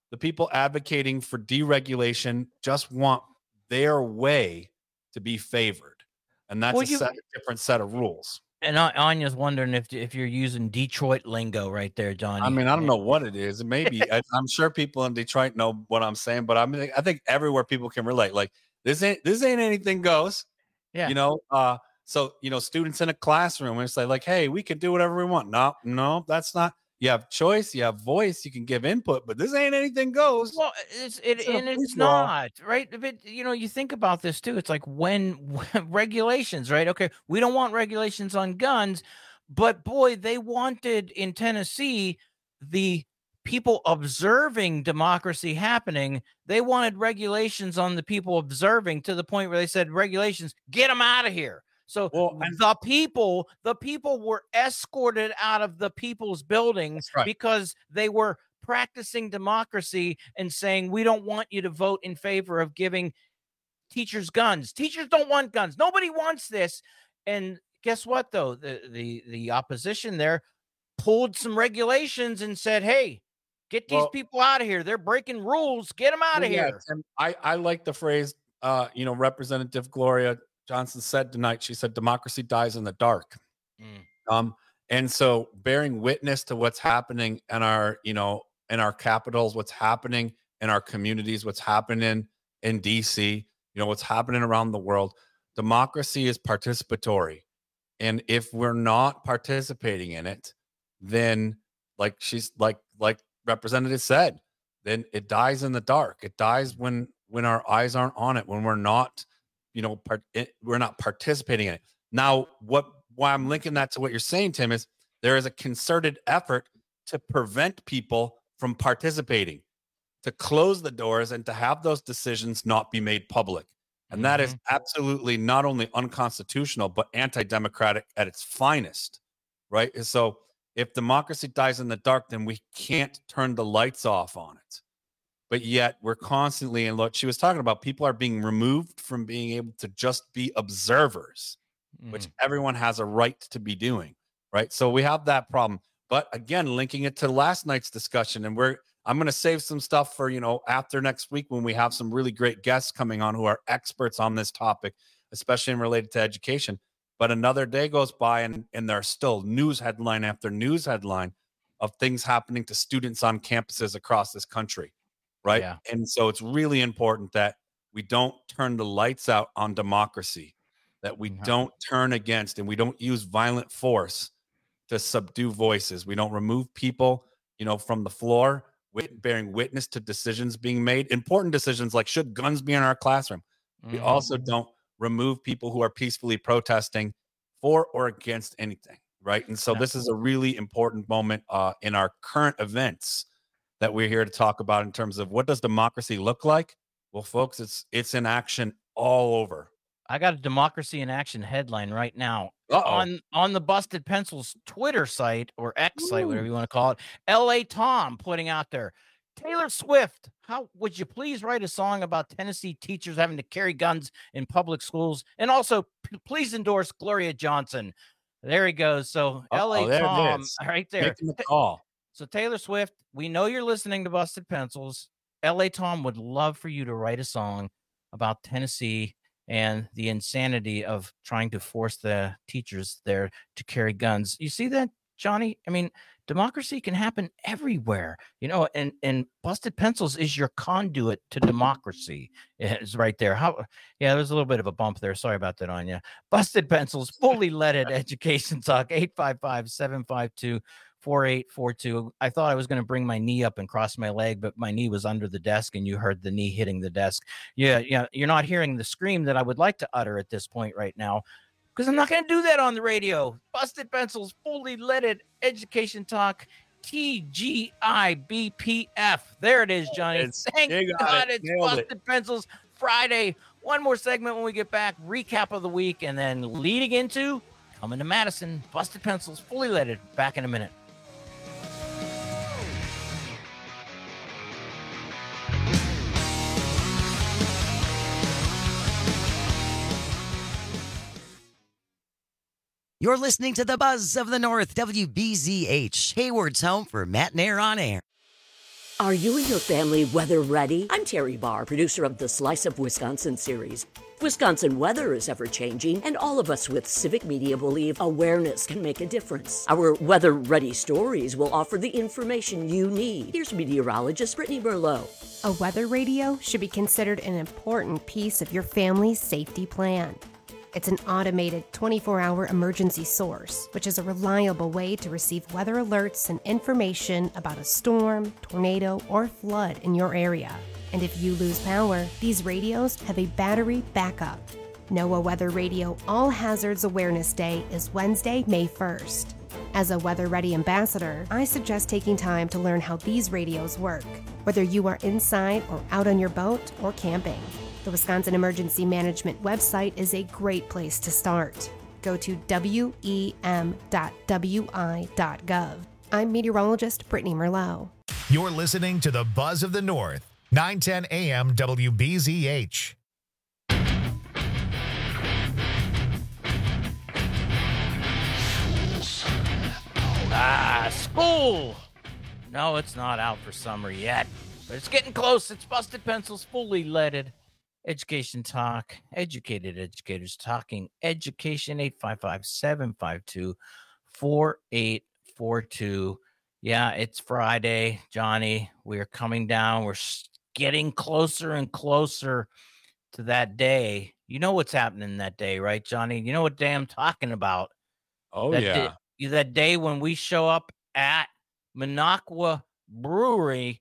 the people advocating for deregulation just want their way to be favored. And that's Well, a you- set, different set of rules. And A- Anya's wondering if if you're using Detroit lingo right there, Johnny. I mean, I don't know what it is. Maybe I, I'm sure people in Detroit know what I'm saying, but I mean, I think everywhere people can relate. Like this ain't this ain't anything goes. Yeah. You know. Uh. So you know, students in a classroom, it's like, like, hey, we can do whatever we want. No, no, that's not. You have choice. You have voice. You can give input, but this ain't anything goes. Well, it's it, It's a and it's free-for-all. not right. But you know, you think about this too. It's like when, when regulations, right? Okay, we don't want regulations on guns, but boy, they wanted in Tennessee the people observing democracy happening. They wanted regulations on the people observing to the point where they said, regulations, get them out of here. So the people, the people were escorted out of the people's buildings right. because they were practicing democracy and saying, we don't want you to vote in favor of giving teachers guns. Teachers don't want guns. Nobody wants this. And guess what, though? The the the opposition there pulled some regulations and said, hey, get these Well- people out of here. They're breaking rules. Get them out of Yeah, here. Tim, I, I like the phrase, uh, you know, Representative Gloria Johnson said tonight. She said, democracy dies in the dark. Um, and so bearing witness to what's happening in our, you know, in our capitals, what's happening in our communities, what's happening in D C, you know, what's happening around the world, democracy is participatory. And if we're not participating in it, then like she's like, like Representative said, then it dies in the dark. It dies when, when our eyes aren't on it, when we're not, you know, part, it, we're not participating in it. Now, what, why I'm linking that to what you're saying, Tim, is there is a concerted effort to prevent people from participating, to close the doors and to have those decisions not be made public. And that is absolutely not only unconstitutional, but anti-democratic at its finest, right? And so if democracy dies in the dark, then we can't turn the lights off on it. But yet we're constantly, and look, she was talking about people are being removed from being able to just be observers, which everyone has a right to be doing, right? So we have that problem. But again, linking it to last night's discussion, and we're, I'm going to save some stuff for, you know, after next week when we have some really great guests coming on who are experts on this topic, especially in related to education. But another day goes by and, and there's still news headline after news headline of things happening to students on campuses across this country. Right. Yeah. And so it's really important that we don't turn the lights out on democracy, that we don't turn against and we don't use violent force to subdue voices. We don't remove people, you know, from the floor, wit- bearing witness to decisions being made, important decisions like should guns be in our classroom. We Mhm. also don't remove people who are peacefully protesting for or against anything. Right. And so Yeah. this is a really important moment uh, in our current events that we're here to talk about in terms of what does democracy look like? Well, folks, it's it's in action all over. I got a Democracy in Action headline right now. Uh-oh. On on the Busted Pencils Twitter site or X site, whatever you want to call it. L A Tom putting out there, Taylor Swift, how would you please write a song about Tennessee teachers having to carry guns in public schools? And also, p- please endorse Gloria Johnson. There he goes. So L A Uh-oh, there it Tom, is. right there. Making the call. So Taylor Swift, we know you're listening to Busted Pencils. L A Tom would love for you to write a song about Tennessee and the insanity of trying to force the teachers there to carry guns. You see that, Johnny? I mean, democracy can happen everywhere, you know, and, and Busted Pencils is your conduit to democracy. It's right there. How, yeah, there was a little bit of a bump there. Sorry about that, Anya. Busted Pencils, fully leaded education talk, eight five five, seven five two, four eight four two. I thought I was going to bring my knee up and cross my leg, but my knee was under the desk and you heard the knee hitting the desk. Yeah, yeah, you're not hearing the scream that I would like to utter at this point right now, because I'm not going to do that on the radio. Busted Pencils, fully leaded education talk, T G I B P F. There it is, Johnny. It's- Thank you got God it. it's Nailed it. Busted Pencils Friday. One more segment when we get back, recap of the week, and then leading into coming to Madison. Busted Pencils, fully leaded. Back in a minute. You're listening to the Buzz of the North, W B Z H, Hayward's home for Matt and Air on Air. Are you and your family weather ready? I'm Terry Barr, producer of the Slice of Wisconsin series. Wisconsin weather is ever-changing, and all of us with Civic Media believe awareness can make a difference. Our weather-ready stories will offer the information you need. Here's meteorologist Brittany Merlot. A weather radio should be considered an important piece of your family's safety plan. It's an automated twenty-four hour emergency source, which is a reliable way to receive weather alerts and information about a storm, tornado, or flood in your area. And if you lose power, these radios have a battery backup. NOAA Weather Radio All Hazards Awareness Day is Wednesday, May first. As a Weather Ready ambassador, I suggest taking time to learn how these radios work, whether you are inside or out on your boat or camping. The Wisconsin Emergency Management website is a great place to start. Go to W E M dot W I dot gov. I'm meteorologist Brittany Merlot. You're listening to the Buzz of the North, nine ten A M W B Z H. Ah, school! No, it's not out for summer yet, but it's getting close. It's Busted Pencils, fully leaded. Education Talk, educated educators talking education. Eight five five, seven five two, four eight four two. Yeah, it's Friday, Johnny. We are coming down. We're getting closer and closer to that day. You know what's happening that day, right, Johnny? You know what day I'm talking about? Oh, that yeah. Day, that day when we show up at Minocqua Brewery.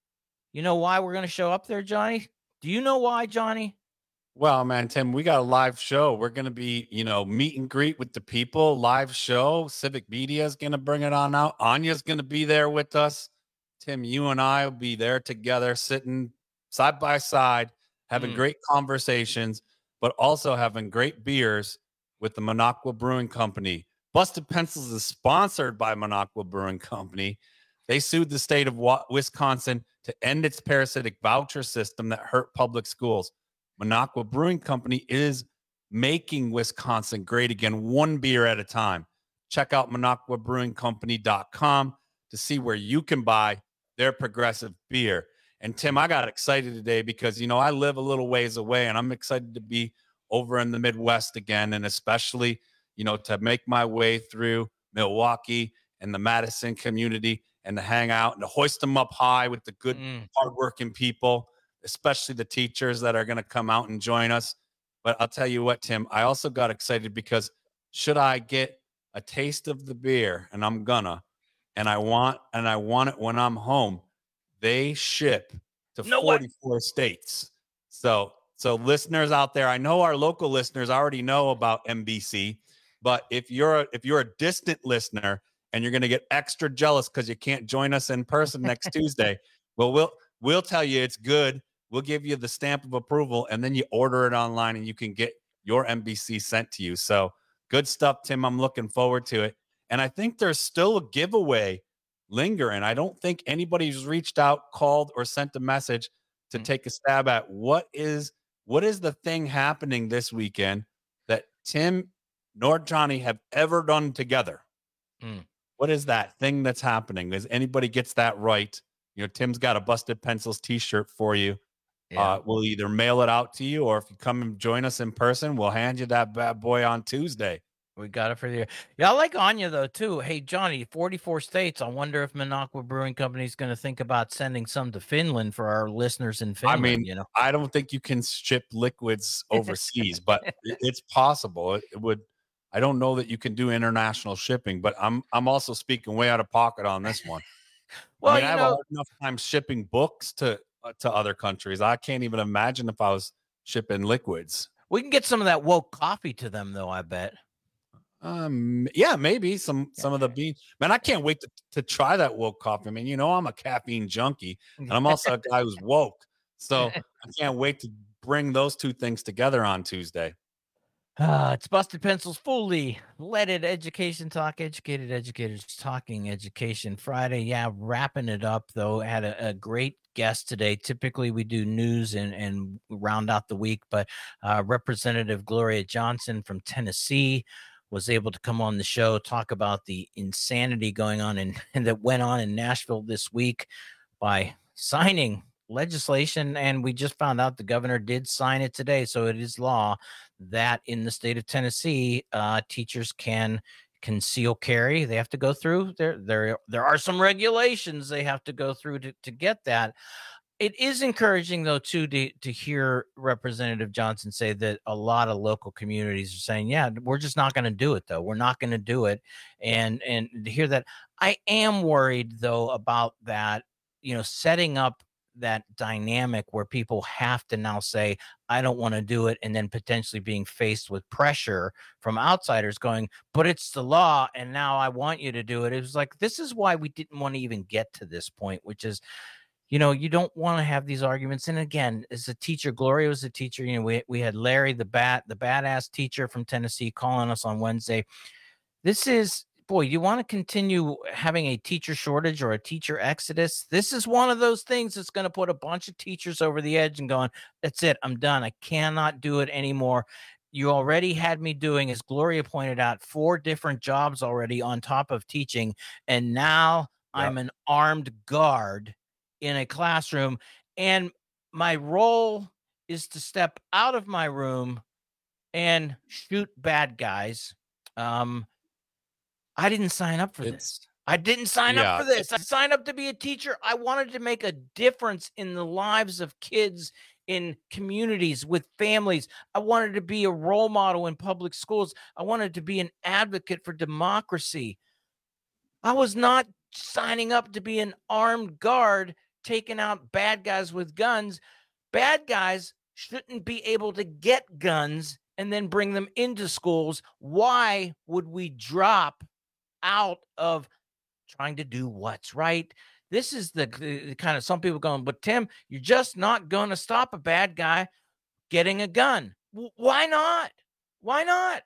You know why we're going to show up there, Johnny? Do you know why, Johnny? Well, man, Tim, we got a live show. We're going to be, you know, meet and greet with the people, live show. Civic Media is going to bring it on out. Anya's going to be there with us. Tim, you and I will be there together, sitting side by side, having Mm. great conversations, but also having great beers with the Minocqua Brewing Company. Busted Pencils is sponsored by Minocqua Brewing Company. They sued the state of Wa- Wisconsin to end its parasitic voucher system that hurt public schools. Minocqua Brewing Company is making Wisconsin great again, one beer at a time. Check out Minocqua Brewing Company dot com to see where you can buy their progressive beer. And Tim, I got excited today because, you know, I live a little ways away and I'm excited to be over in the Midwest again, and especially, you know, to make my way through Milwaukee and the Madison community and to hang out and to hoist them up high with the good, Mm. hardworking people, especially the teachers that are going to come out and join us. But I'll tell you what, Tim, I also got excited because should I get a taste of the beer, and I'm gonna, and I want, and I want it when I'm home, they ship to No way. forty-four states. So, so listeners out there, I know our local listeners already know about M B C, but if you're a, if you're a distant listener and you're going to get extra jealous because you can't join us in person next Tuesday, well, we'll we'll tell you it's good. We'll give you the stamp of approval, and then you order it online, and you can get your M B C sent to you. So good stuff, Tim. I'm looking forward to it. And I think there's still a giveaway lingering. I don't think anybody's reached out, called, or sent a message to Mm. take a stab at what is what is the thing happening this weekend that Tim nor Johnny have ever done together. Mm. What is that thing that's happening? As anybody gets that right, you know, Tim's got a Busted Pencils t-shirt for you. Yeah. Uh, we'll either mail it out to you, or if you come and join us in person, we'll hand you that bad boy on Tuesday. We got it for you. Yeah, I like Anya though too. Hey Johnny, forty-four states. I wonder if Minocqua Brewing Company is going to think about sending some to Finland for our listeners in I Finland. mean, you know, I don't think you can ship liquids overseas, but it- it's possible. It, it would. I don't know that you can do international shipping, but I'm I'm also speaking way out of pocket on this one. Well, I mean, you I have know- a hard enough time shipping books to uh, to other countries. I can't even imagine if I was shipping liquids. we can get some of that woke coffee to them though. I bet. Um, yeah, maybe some some of the bean. Man, I can't wait to, to try that woke coffee. I mean, you know, I'm a caffeine junkie, and I'm also a guy who's woke. So I can't wait to bring those two things together on Tuesday. Uh, it's Busted Pencils, fully leaded education talk, educated educators talking education Friday. Yeah, wrapping it up though. Had a, a great guest today. Typically we do news and, and round out the week, but uh, Representative Gloria Johnson from Tennessee was able to come on the show, talk about the insanity going on in, and that went on in Nashville this week by signing legislation, and we just found out the governor did sign it today, so it is law that in the state of Tennessee, uh, teachers can conceal carry. They have to go through there. There, there are some regulations they have to go through to, to get that. It is encouraging, though, too, to, to hear Representative Johnson say that a lot of local communities are saying, yeah, we're just not going to do it, though. We're not going to do it. And, and to hear that, I am worried, though, about that, you know, setting up that dynamic where people have to now say, I don't want to do it, and then potentially being faced with pressure from outsiders going, but it's the law, and now I want you to do it. It was like, this is why we didn't want to even get to this point, which is, you know, you don't want to have these arguments. And again, as a teacher, Gloria was a teacher. You know, we we had Larry, the bat, the badass teacher from Tennessee, calling us on Wednesday. This is, boy, you want to continue having a teacher shortage or a teacher exodus? This is one of those things that's going to put a bunch of teachers over the edge and going, that's it, I'm done. I cannot do it anymore. You already had me doing, as Gloria pointed out, four different jobs already on top of teaching. And now yep. I'm an armed guard in a classroom, and my role is to step out of my room and shoot bad guys. Um, I didn't sign up for it's, this. I didn't sign yeah, up for this. I signed up to be a teacher. I wanted to make a difference in the lives of kids, in communities, with families. I wanted to be a role model in public schools. I wanted to be an advocate for democracy. I was not signing up to be an armed guard taking out bad guys with guns. Bad guys shouldn't be able to get guns and then bring them into schools. Why would we drop out of trying to do what's right? This is the, the kind of, some people going, but Tim, you're just not going to stop a bad guy getting a gun. W- why not? Why not?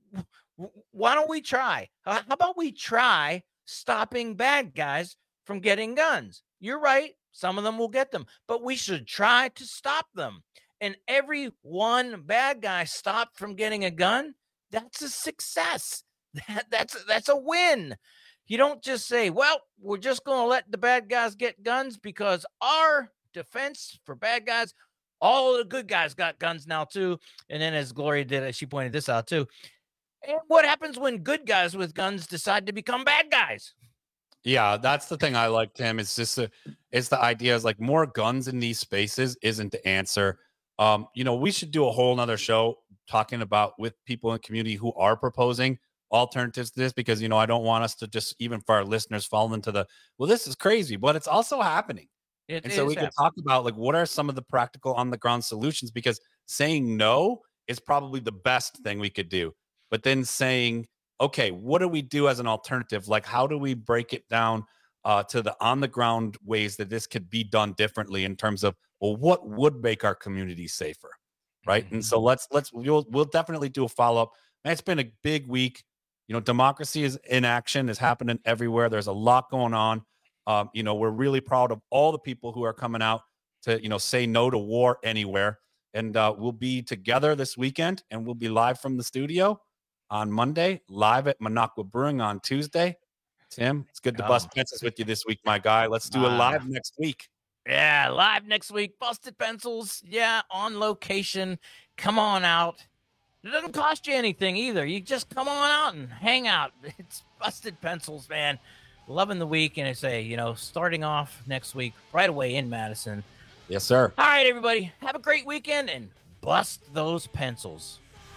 W- why don't we try? Uh, how about we try stopping bad guys from getting guns? You're right. Some of them will get them, but we should try to stop them. And every one bad guy stopped from getting a gun, that's a success. That, that's, that's a win. You don't just say, well, we're just going to let the bad guys get guns because our defense for bad guys, all the good guys got guns now too. And then as Gloria did, she pointed this out too. And what happens when good guys with guns decide to become bad guys? Yeah, that's the thing I like, Tim. It's just a, it's the idea is like more guns in these spaces isn't the answer. Um, you know, we should do a whole nother show talking about with people in the community who are proposing alternatives to this, because, you know, I don't want us to just, even for our listeners, fall into the, well, this is crazy, but it's also happening. It and so we happening. can talk about like, what are some of the practical on the ground solutions? Because saying no is probably the best thing we could do. But then saying, okay, what do we do as an alternative? Like, how do we break it down uh, to the on the ground ways that this could be done differently in terms of, well, what would make our community safer? Right. Mm-hmm. And so let's, let's, we'll, we'll definitely do a follow up. Man, it's been a big week. You know, democracy is in action, is happening everywhere. There's a lot going on. Um, you know, we're really proud of all the people who are coming out to, you know, say no to war anywhere. And uh, we'll be together this weekend, and we'll be live from the studio on Monday, live at Minocqua Brewing on Tuesday. Tim, it's good to oh. bust pencils with you this week, my guy. Let's do a live uh, next week. Yeah, live next week. Busted Pencils. Yeah, on location. Come on out. It doesn't cost you anything either. You just come on out and hang out. It's Busted Pencils, man. Loving the week. And I say, you know, starting off next week right away in Madison. Yes, sir. All right, everybody. Have a great weekend and bust those pencils.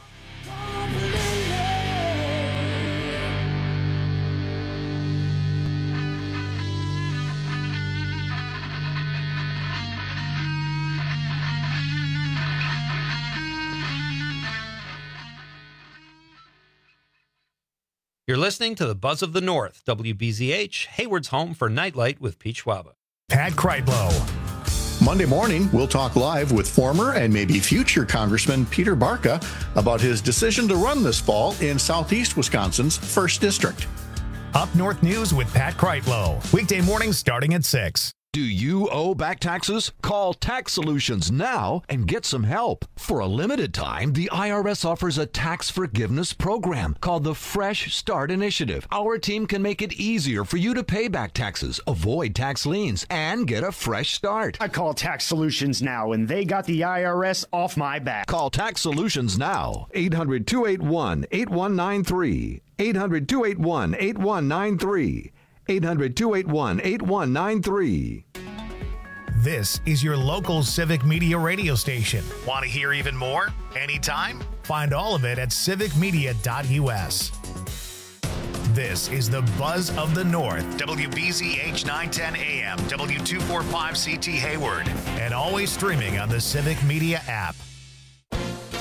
You're listening to the Buzz of the North, W B Z H, Hayward's home for Nightlight with Pete Schwaba. Pat Kreitlow. Monday morning, we'll talk live with former and maybe future Congressman Peter Barca about his decision to run this fall in Southeast Wisconsin's first District. Up North News with Pat Kreitlow. Weekday mornings starting at six. Do you owe back taxes? Call Tax Solutions now and get some help. For a limited time, the I R S offers a tax forgiveness program called the Fresh Start Initiative. Our team can make it easier for you to pay back taxes, avoid tax liens, and get a fresh start. I call Tax Solutions now, and they got the I R S off my back. Call Tax Solutions now. eight hundred, two eight one, eight one nine three. eight hundred, two eight one, eight one nine three. eight hundred, two eight one, eight one nine three. This is your local Civic Media radio station. Want to hear even more? Anytime? Find all of it at civic media dot U S. This is the Buzz of the North, W B Z H nine ten A M, W two forty-five C T Hayward, and always streaming on the Civic Media app.